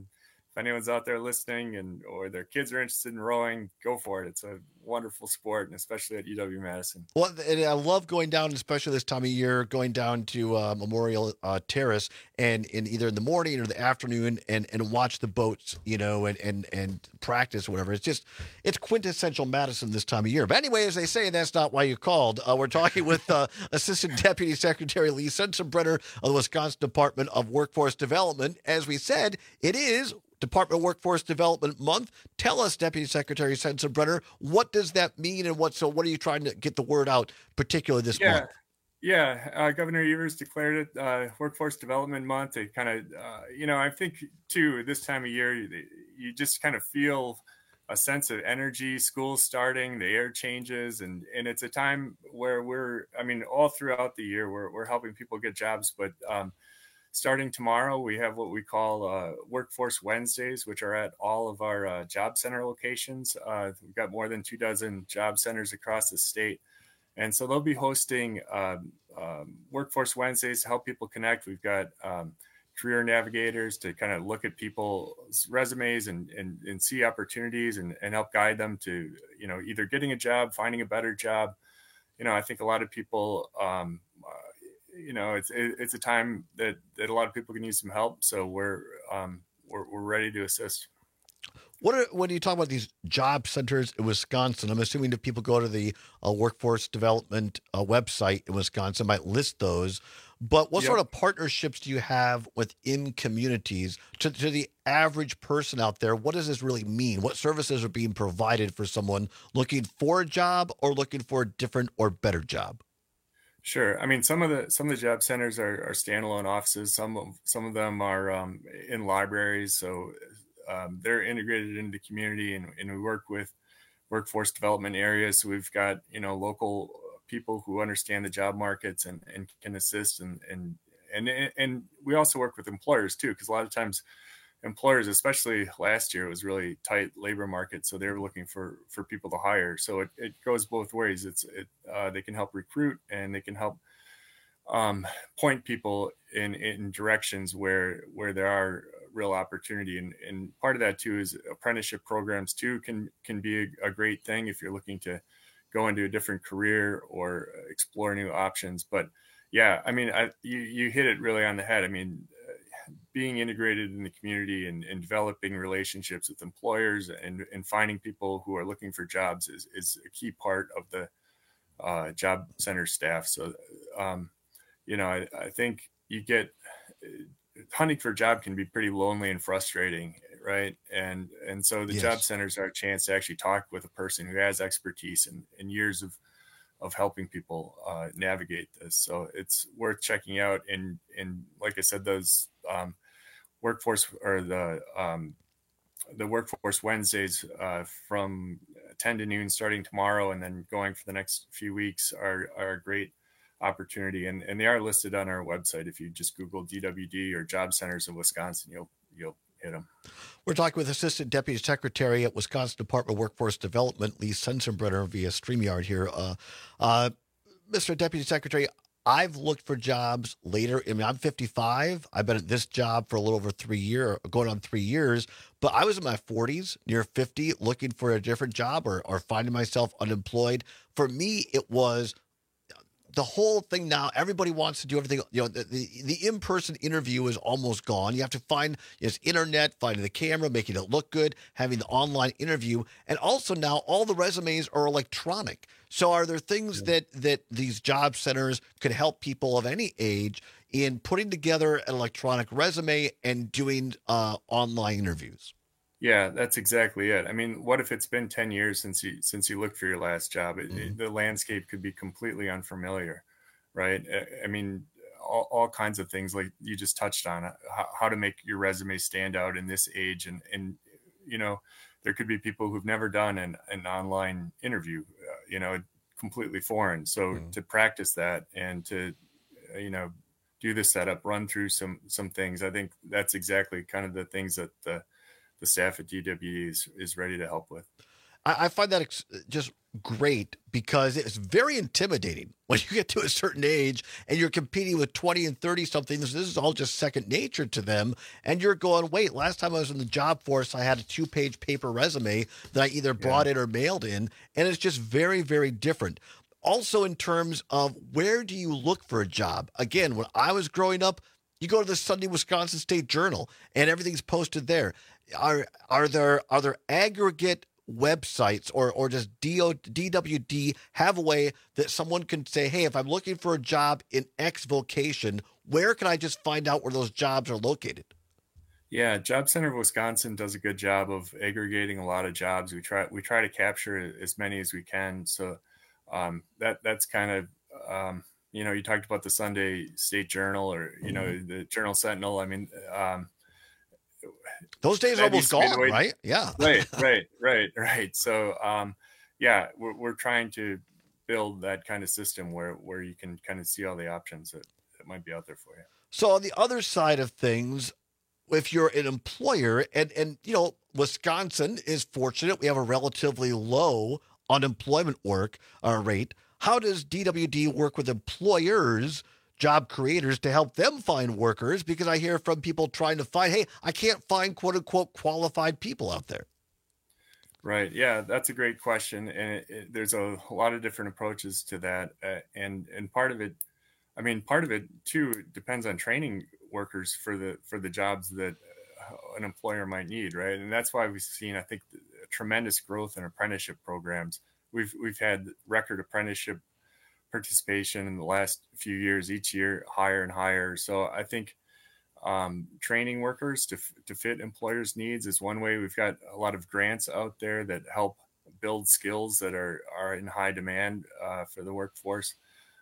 if anyone's out there listening or their kids are interested in rowing, go for it. It's a wonderful sport, and especially at UW-Madison. Well, and I love going down, especially this time of year, going down to Memorial Terrace and either in the morning or the afternoon and watch the boats, and practice, whatever. It's quintessential Madison this time of year. But anyway, as they say, that's not why you called. We're talking with Assistant Deputy Secretary Lee Sensenbrenner of the Wisconsin Department of Workforce Development. As we said, it is Department of Workforce Development Month. Tell us, Deputy Secretary Sensenbrenner, what does that mean, and what are you trying to get the word out, particularly this month? Yeah, Governor Evers declared it Workforce Development Month. It kind of, I think too, this time of year, you just kind of feel a sense of energy. School's starting, the air changes, and it's a time where all throughout the year, we're helping people get jobs, but starting tomorrow, we have what we call Workforce Wednesdays, which are at all of our job center locations. We've got more than 24 job centers across the state. And so they'll be hosting Workforce Wednesdays to help people connect. We've got career navigators to kind of look at people's resumes and see opportunities and help guide them to, either getting a job, finding a better job. I think a lot of people, it's a time that a lot of people can use some help. So we're ready to assist. When you talk about these job centers in Wisconsin, I'm assuming that people go to the Workforce Development website in Wisconsin, might list those. But what sort of partnerships do you have within communities to the average person out there? What does this really mean? What services are being provided for someone looking for a job or looking for a different or better job? Sure. I mean, some of the job centers are standalone offices. Some of them are in libraries, so they're integrated into the community, and we work with workforce development areas. So we've got local people who understand the job markets and can assist, and we also work with employers too, because a lot of times employers, especially last year, it was really tight labor market, so they were looking for people to hire. So it goes both ways. They can help recruit, and they can help point people in directions where there are real opportunity. And part of that too is apprenticeship programs too can be a great thing if you're looking to go into a different career or explore new options. But yeah, I mean, you hit it really on the head. I mean, being integrated in the community and developing relationships with employers and finding people who are looking for jobs is a key part of the job center staff. So, I think you get hunting for a job can be pretty lonely and frustrating, right? And so the job centers are a chance to actually talk with a person who has expertise and years of helping people navigate this. So it's worth checking out. And like I said, those workforce or the Workforce Wednesdays from 10 to noon starting tomorrow and then going for the next few weeks are a great opportunity. And they are listed on our website. If you just Google DWD or Job Centers of Wisconsin, you'll hit them. We're talking with Assistant Deputy Secretary at Wisconsin Department of Workforce Development, Lee Sensenbrenner, via StreamYard here. Mr. Deputy Secretary, I've looked for jobs later. I mean, I'm 55. I've been at this job for a little over 3 years, going on 3 years. But I was in my 40s, near 50, looking for a different job or finding myself unemployed. For me, it was the whole thing now. Everybody wants to do everything. The in-person interview is almost gone. You have to find internet, finding the camera, making it look good, having the online interview. And also now all the resumes are electronic. So are there things that these job centers could help people of any age in putting together an electronic resume and doing online interviews? Yeah, that's exactly it. I mean, what if it's been 10 years since you looked for your last job? The landscape could be completely unfamiliar, right? I mean, all kinds of things like you just touched on, how to make your resume stand out in this age. And there could be people who've never done an online interview, completely foreign. So to practice that and to, do the setup, run through some things, I think that's exactly kind of the things that the staff at DWD is ready to help with. I find that just great because it's very intimidating when you get to a certain age and you're competing with 20 and 30 something. This is all just second nature to them. And you're going, wait, last time I was in the job force, I had a 2-page paper resume that I either brought in or mailed in. And it's just very, very different. Also, in terms of where do you look for a job? Again, when I was growing up, you go to the Sunday Wisconsin State Journal and everything's posted there. Are there aggregate websites or does DWD have a way that someone can say, hey, if I'm looking for a job in X vocation, where can I just find out where those jobs are located? Yeah, Job Center of Wisconsin does a good job of aggregating a lot of jobs. We try to capture as many as we can. So that's kind of, you talked about the Sunday State Journal or, the Journal Sentinel. I mean, those days are almost gone, right? Yeah. Right. So, we're trying to build that kind of system where you can kind of see all the options that might be out there for you. So on the other side of things, if you're an employer and Wisconsin is fortunate, we have a relatively low unemployment rate. How does DWD work with employers, job creators, to help them find workers? Because I hear from people trying to find, hey, I can't find quote unquote qualified people out there. Right. Yeah, that's a great question. And there's a lot of different approaches to that. And part of it too, depends on training workers for the jobs that an employer might need. Right. And that's why we've seen, I think, tremendous growth in apprenticeship programs. We've had record apprenticeship participation in the last few years, each year higher and higher. So I think training workers to fit employers' needs is one way. We've got a lot of grants out there that help build skills that are in high demand for the workforce.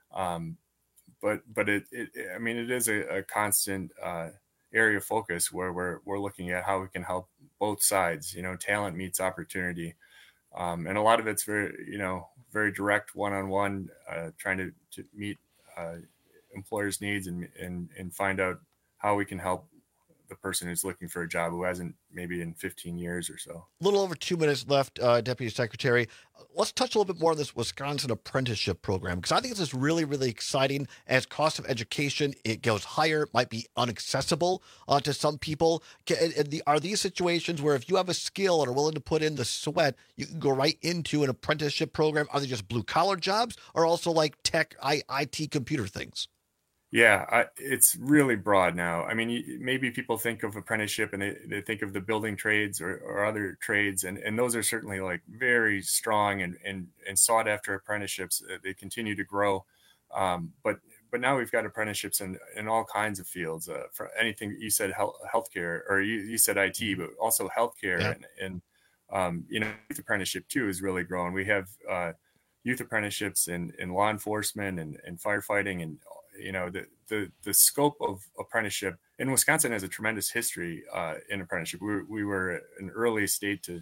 But it is a constant area of focus where we're looking at how we can help both sides. Talent meets opportunity. And a lot of it's very direct one-on-one, trying to meet employers' needs and find out how we can help the person who's looking for a job who hasn't maybe in 15 years or so. A little over 2 minutes left, Deputy Secretary. Let's touch a little bit more on this Wisconsin apprenticeship program, because I think this is really, really exciting. As cost of education, it goes higher, might be inaccessible to some people. Are these situations where if you have a skill and are willing to put in the sweat, you can go right into an apprenticeship program? Are they just blue-collar jobs or also like tech, IT, computer things? Yeah, it's really broad now. I mean, maybe people think of apprenticeship and they think of the building trades or other trades, and those are certainly like very strong and sought after apprenticeships. They continue to grow, but now we've got apprenticeships in all kinds of fields. For anything you said, healthcare, or you said IT, but also healthcare, and youth apprenticeship too is really growing. We have youth apprenticeships in law enforcement and firefighting and the scope of apprenticeship in Wisconsin has a tremendous history in apprenticeship. We were an early state to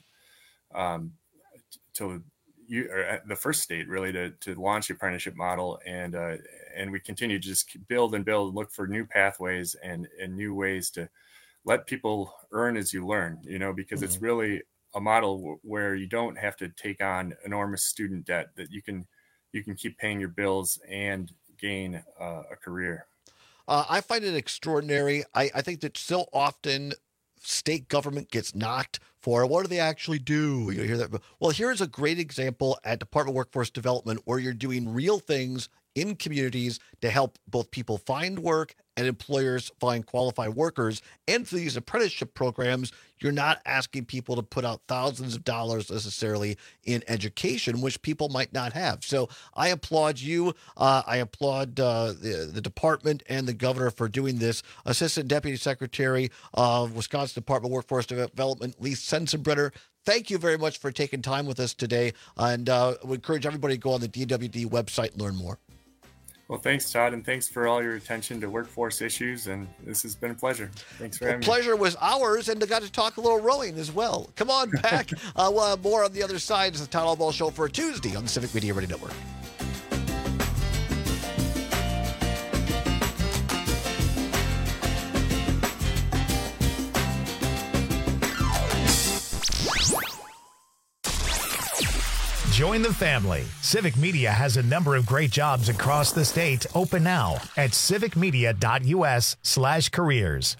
the first state really to launch the apprenticeship model, and we continue to just build and look for new pathways and new ways to let people earn as you learn. Because it's really a model where you don't have to take on enormous student debt, that you can keep paying your bills and gain a career. I find it extraordinary. I think that so often state government gets knocked for what do they actually do? You hear that? Well, here's a great example at Department of Workforce Development where you're doing real things in communities to help both people find work and employers find qualified workers. And for these apprenticeship programs, you're not asking people to put out thousands of dollars necessarily in education, which people might not have. So I applaud you. I applaud the department and the governor for doing this. Assistant Deputy Secretary of Wisconsin Department of Workforce Development, Lee Sensenbrenner, thank you very much for taking time with us today. And we encourage everybody to go on the DWD website and learn more. Well, thanks, Todd, and thanks for all your attention to workforce issues. And this has been a pleasure. Thanks for having me. Pleasure was ours, and I got to talk a little rowing as well. Come on back. We'll have more on the other side. It's the Todd Albaugh Show for a Tuesday on the Civic Media Radio Network. Join the family. Civic Media has a number of great jobs across the state. Open now at civicmedia.us/careers.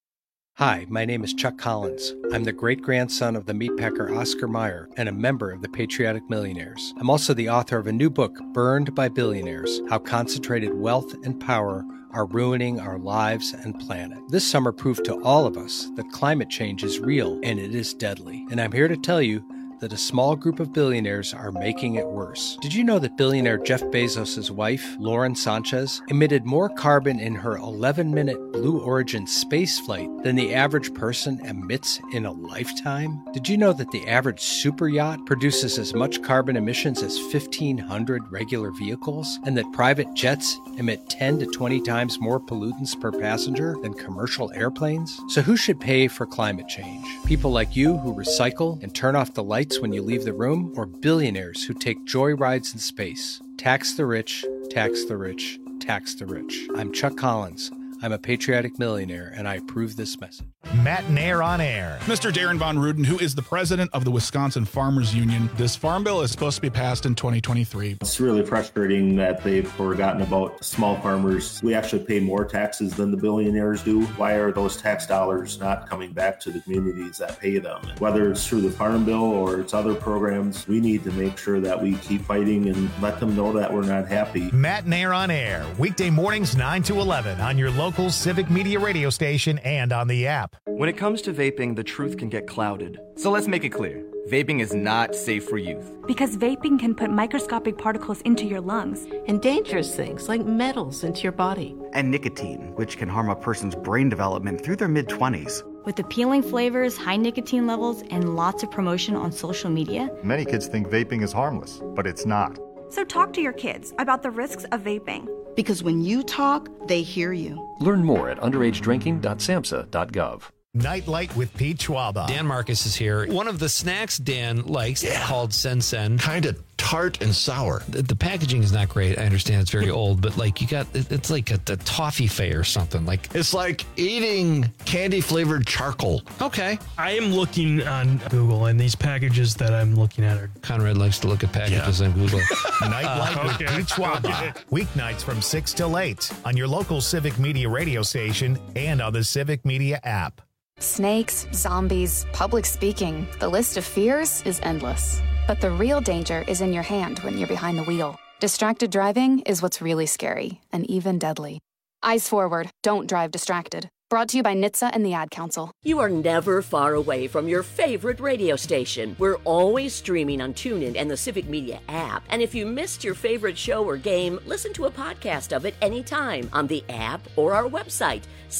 Hi, my name is Chuck Collins. I'm the great-grandson of the meatpacker Oscar Mayer and a member of the Patriotic Millionaires. I'm also the author of a new book, Burned by Billionaires: How Concentrated Wealth and Power are ruining our lives and planet. This summer proved to all of us that climate change is real and it is deadly. And I'm here to tell you that a small group of billionaires are making it worse. Did you know that billionaire Jeff Bezos' wife, Lauren Sanchez, emitted more carbon in her 11-minute Blue Origin space flight than the average person emits in a lifetime? Did you know that the average super yacht produces as much carbon emissions as 1,500 regular vehicles, and that private jets emit 10 to 20 times more pollutants per passenger than commercial airplanes? So who should pay for climate change? People like you who recycle and turn off the lights when you leave the room, or billionaires who take joy rides in space? Tax the rich, tax the rich, tax the rich. I'm Chuck Collins. I'm a patriotic millionaire, and I approve this message. Matt Nair on air. Mr. Darren Von Ruden, who is the president of the Wisconsin Farmers Union. This farm bill is supposed to be passed in 2023. It's really frustrating that they've forgotten about small farmers. We actually pay more taxes than the billionaires do. Why are those tax dollars not coming back to the communities that pay them? Whether it's through the farm bill or it's other programs, we need to make sure that we keep fighting and let them know that we're not happy. Matt Nair on air, weekday mornings 9 to 11 on your local Civic Media radio station and on the app. When it comes to vaping, the truth can get clouded. So let's make it clear. Vaping is not safe for youth. Because vaping can put microscopic particles into your lungs. And dangerous things like metals into your body. And nicotine, which can harm a person's brain development through their mid-20s. With appealing flavors, high nicotine levels, and lots of promotion on social media, many kids think vaping is harmless, but it's not. So talk to your kids about the risks of vaping. Because when you talk, they hear you. Learn more at underagedrinking.samhsa.gov. Nightlight with Pete Schwaba. Dan Marcus is here. One of the snacks Dan likes called Sen-Sen. Kind of tart and sour. The packaging is not great. I understand it's very old, but like it's like a toffee fay or something. Like it's like eating candy flavored charcoal. Okay. I am looking on Google, and these packages that I'm looking at are... Conrad likes to look at packages on Google. Nightlight with Pete Schwaba. Weeknights from 6 till 8 on your local Civic Media radio station and on the Civic Media app. Snakes, zombies, public speaking. The list of fears is endless. But the real danger is in your hand when you're behind the wheel. Distracted driving is what's really scary and even deadly. Eyes forward. Don't drive distracted. Brought to you by NHTSA and the Ad Council. You are never far away from your favorite radio station. We're always streaming on TuneIn and the Civic Media app. And if you missed your favorite show or game, listen to a podcast of it anytime on the app or our website,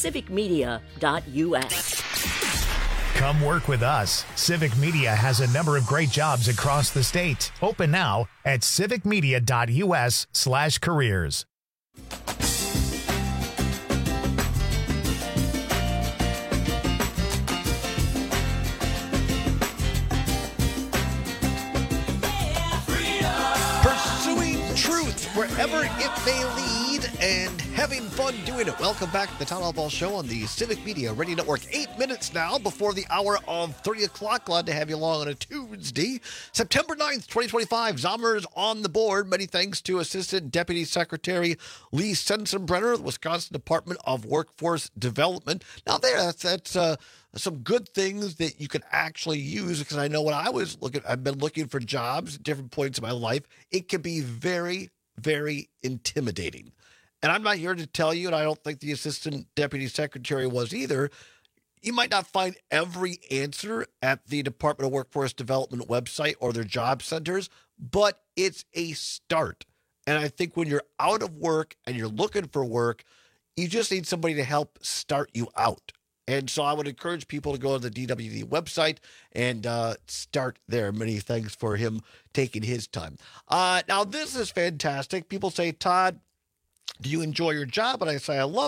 civicmedia.us. Come work with us. Civic Media has a number of great jobs across the state. Open now at civicmedia.us/careers. Wherever it may lead and having fun doing it. Welcome back to the Town Hall Ball Show on the Civic Media Radio Network. 8 minutes now before the hour of 3 o'clock. Glad to have you along on a Tuesday. September 9th, 2025. Zommers on the board. Many thanks to Assistant Deputy Secretary Lee Sensenbrenner of the Wisconsin Department of Workforce Development. Now that's some good things that you can actually use, because I know when I've been looking for jobs at different points in my life, it can be very, very intimidating. And I'm not here to tell you, and I don't think the Assistant Deputy Secretary was either, you might not find every answer at the Department of Workforce Development website or their job centers, but it's a start. And I think when you're out of work and you're looking for work, you just need somebody to help start you out. And so I would encourage people to go to the DWD website and start there. Many thanks for him taking his time. Now, this is fantastic. People say, Todd, do you enjoy your job? And I say, I love it.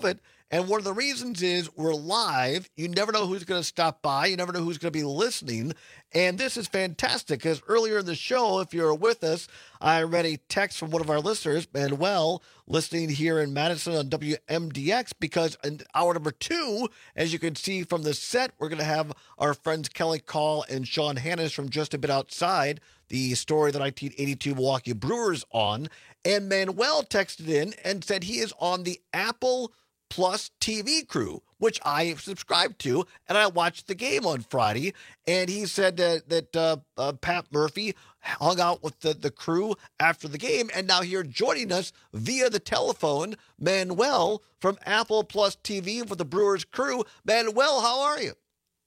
And one of the reasons is we're live. You never know who's going to stop by. You never know who's going to be listening. And this is fantastic because earlier in the show, if you're with us, I read a text from one of our listeners, Manuel, listening here in Madison on WMDX, because in hour number 2, as you can see from the set, we're going to have our friends Kelly Call and Sean Hannes from Just a Bit Outside, the story the 1982 Milwaukee Brewers on. And Manuel texted in and said he is on the Apple Plus TV crew, which I subscribed to, and I watched the game on Friday. And he said that Pat Murphy hung out with the crew after the game, and now here joining us via the telephone, Manuel from Apple Plus TV for the Brewers crew. Manuel, how are you?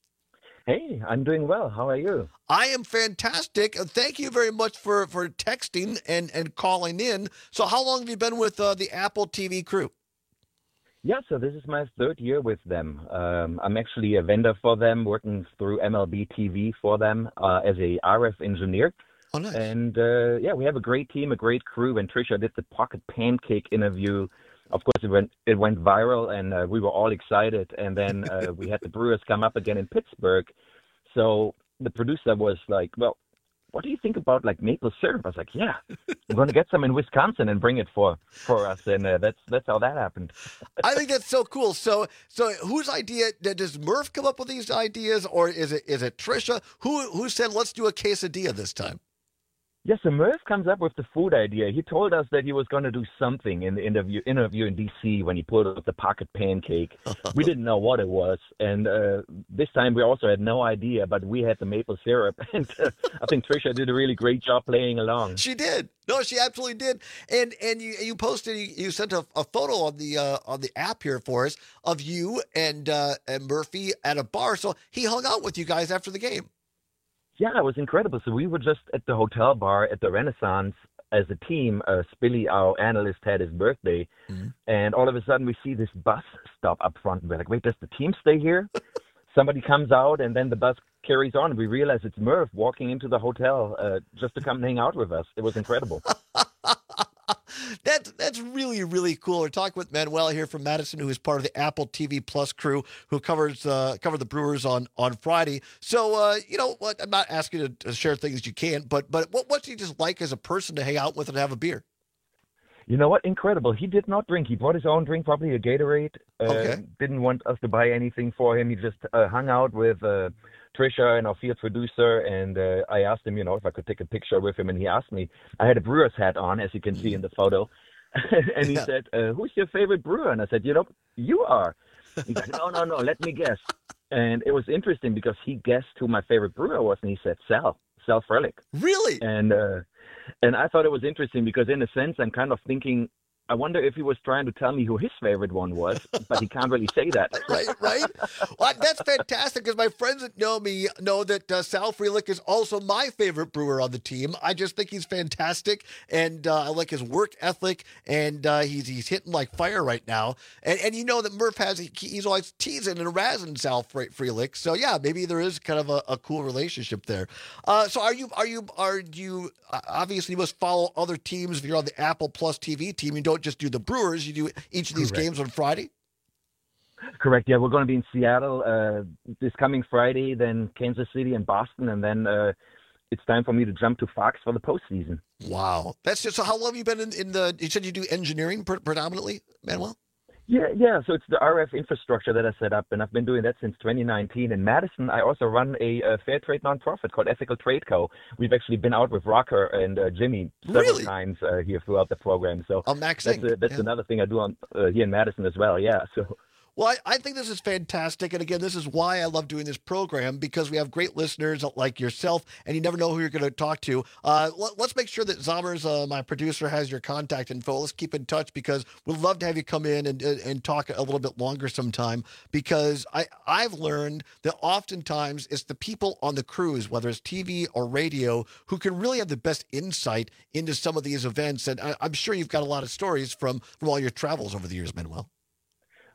Hey, I'm doing well. How are you? I am fantastic. Thank you very much for texting and calling in. So how long have you been with the Apple TV crew? Yeah, so this is my 3rd year with them. I'm actually a vendor for them, working through MLB TV for them as a RF engineer. Oh, nice. And we have a great team, a great crew. When Trisha did the Pocket Pancake interview, of course, it went viral, and we were all excited. And then we had the Brewers come up again in Pittsburgh. So the producer was like, well, what do you think about like maple syrup? I was like, yeah, I'm going to get some in Wisconsin and bring it for us. And that's how that happened. I think that's so cool. So whose idea, does Murph come up with these ideas, or is it Trisha? Who said, let's do a quesadilla this time? Yes, so Murph comes up with the food idea. He told us that he was going to do something in the interview in D.C. when he pulled up the Pocket Pancake. We didn't know what it was, and this time we also had no idea, but we had the maple syrup, and I think Trisha did a really great job playing along. She did. No, she absolutely did. And you posted, you sent a photo on the app here for us of you and Murphy at a bar. So he hung out with you guys after the game. Yeah, it was incredible. So we were just at the hotel bar at the Renaissance as a team. Spilly, our analyst, had his birthday. Mm-hmm. And all of a sudden we see this bus stop up front. We're like, wait, does the team stay here? Somebody comes out, and then the bus carries on. We realize it's Murph walking into the hotel just to come and hang out with us. It was incredible. That's really, really cool. We're talking with Manuel here from Madison, who is part of the Apple TV Plus crew, who covered the Brewers on Friday. So, you know what? I'm not asking you to share things you can't, but what's he just like as a person to hang out with and have a beer? You know what? Incredible. He did not drink. He brought his own drink, probably a Gatorade. Okay. Didn't want us to buy anything for him. He just hung out with Trisha and our field producer, and I asked him, if I could take a picture with him, and he asked me. I had a Brewers hat on, as you can see in the photo, and he said, who's your favorite brewer? And I said, you are. He's like, no, let me guess. And it was interesting because he guessed who my favorite brewer was, and he said Sal Frelick. Really? And I thought it was interesting because, in a sense, I'm kind of thinking, I wonder if he was trying to tell me who his favorite one was, but he can't really say that. Right? Well, that's fantastic because my friends that know me know that Sal Frelick is also my favorite brewer on the team. I just think he's fantastic, and I like his work ethic, and he's hitting like fire right now. And you know that Murph he's always teasing and razzing Sal Frelick. So yeah, maybe there is kind of a cool relationship there. So are you obviously you must follow other teams if you're on the Apple Plus TV team. You don't just do the Brewers, you do each of these games on Friday? Correct. Yeah, we're going to be in Seattle this coming Friday, then Kansas City and Boston, and then it's time for me to jump to Fox for the postseason. Wow. That's just, so how long have you been in the, you said you do engineering predominantly, Manuel? Yeah. So it's the RF infrastructure that I set up, and I've been doing that since 2019. In Madison, I also run a fair trade nonprofit called Ethical Trade Co. We've actually been out with Rocker and Jimmy several times here throughout the program. So Max that's another thing I do on here in Madison as well. Yeah. So. Well, I think this is fantastic. And again, this is why I love doing this program, because we have great listeners like yourself, and you never know who you're going to talk to. Let's make sure that Zommers, my producer, has your contact info. Let's keep in touch, because we'd love to have you come in and talk a little bit longer sometime, because I've learned that oftentimes it's the people on the crews, whether it's TV or radio, who can really have the best insight into some of these events. And I'm sure you've got a lot of stories from all your travels over the years, Manuel.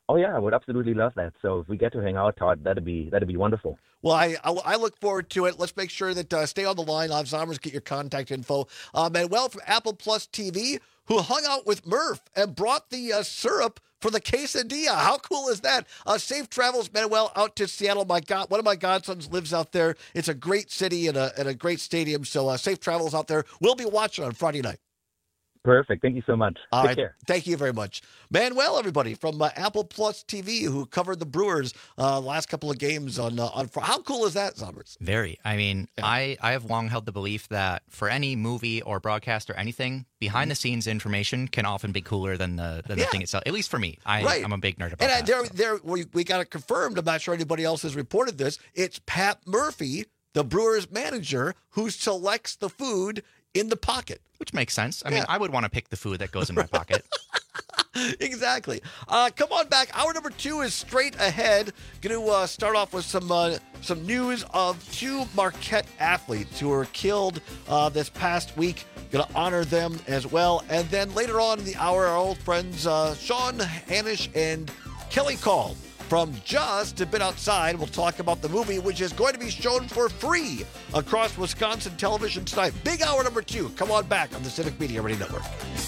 Oh yeah, I would absolutely love that. So if we get to hang out, Todd, that'd be wonderful. Well, I look forward to it. Let's make sure that stay on the line. I'll have Zombers get your contact info. Manuel from Apple Plus TV, who hung out with Murph and brought the syrup for the quesadilla. How cool is that? Safe travels, Manuel, out to Seattle. One of my godsons lives out there. It's a great city and a great stadium. So safe travels out there. We'll be watching on Friday night. Perfect. Thank you so much. Take care. Thank you very much. Manuel, everybody, from Apple Plus TV, who covered the Brewers last couple of games on how cool is that, Zombers? Very. I mean, yeah. I have long held the belief that for any movie or broadcast or anything, behind-the-scenes information can often be cooler than the thing itself, at least for me. I'm a big nerd about that. We got it confirmed. I'm not sure anybody else has reported this. It's Pat Murphy, the Brewers manager, who selects the food in the pocket. Which makes sense. I mean, I would want to pick the food that goes in my pocket. Exactly. Come on back. Hour number 2 is straight ahead. Going to start off with some news of 2 Marquette athletes who were killed this past week. Going to honor them as well. And then later on in the hour, our old friends Sean Hanish and Kelly Call from Just a Bit Outside. We'll talk about the movie, which is going to be shown for free across Wisconsin television tonight. Big hour number 2. Come on back on the Civic Media Radio Network.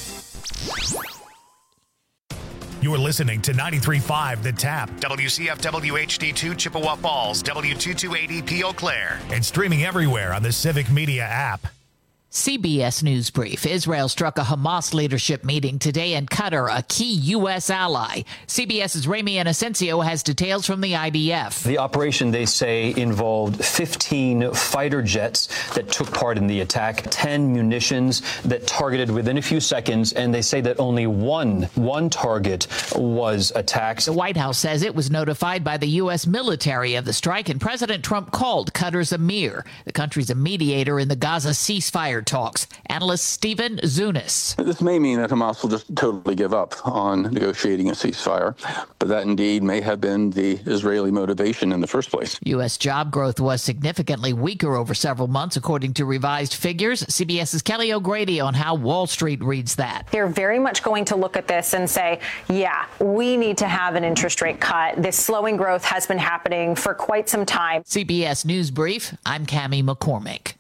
You're listening to 93.5 The Tap, WCFW HD2 Chippewa Falls, W228EP Eau Claire, and streaming everywhere on the Civic Media app. CBS News Brief. Israel struck a Hamas leadership meeting today in Qatar, a key U.S. ally. CBS's Rami Inocencio has details from the IDF. The operation, they say, involved 15 fighter jets that took part in the attack, 10 munitions that targeted within a few seconds, and they say that only one target was attacked. The White House says it was notified by the U.S. military of the strike, and President Trump called Qatar's emir. The country's a mediator in the Gaza ceasefire talks. Analyst Stephen Zunis. This may mean that Hamas will just totally give up on negotiating a ceasefire, but that indeed may have been the Israeli motivation in the first place. U.S. job growth was significantly weaker over several months, according to revised figures. CBS's Kelly O'Grady on how Wall Street reads that. They're very much going to look at this and say, yeah, we need to have an interest rate cut. This slowing growth has been happening for quite some time. CBS News Brief, I'm Cammie McCormick.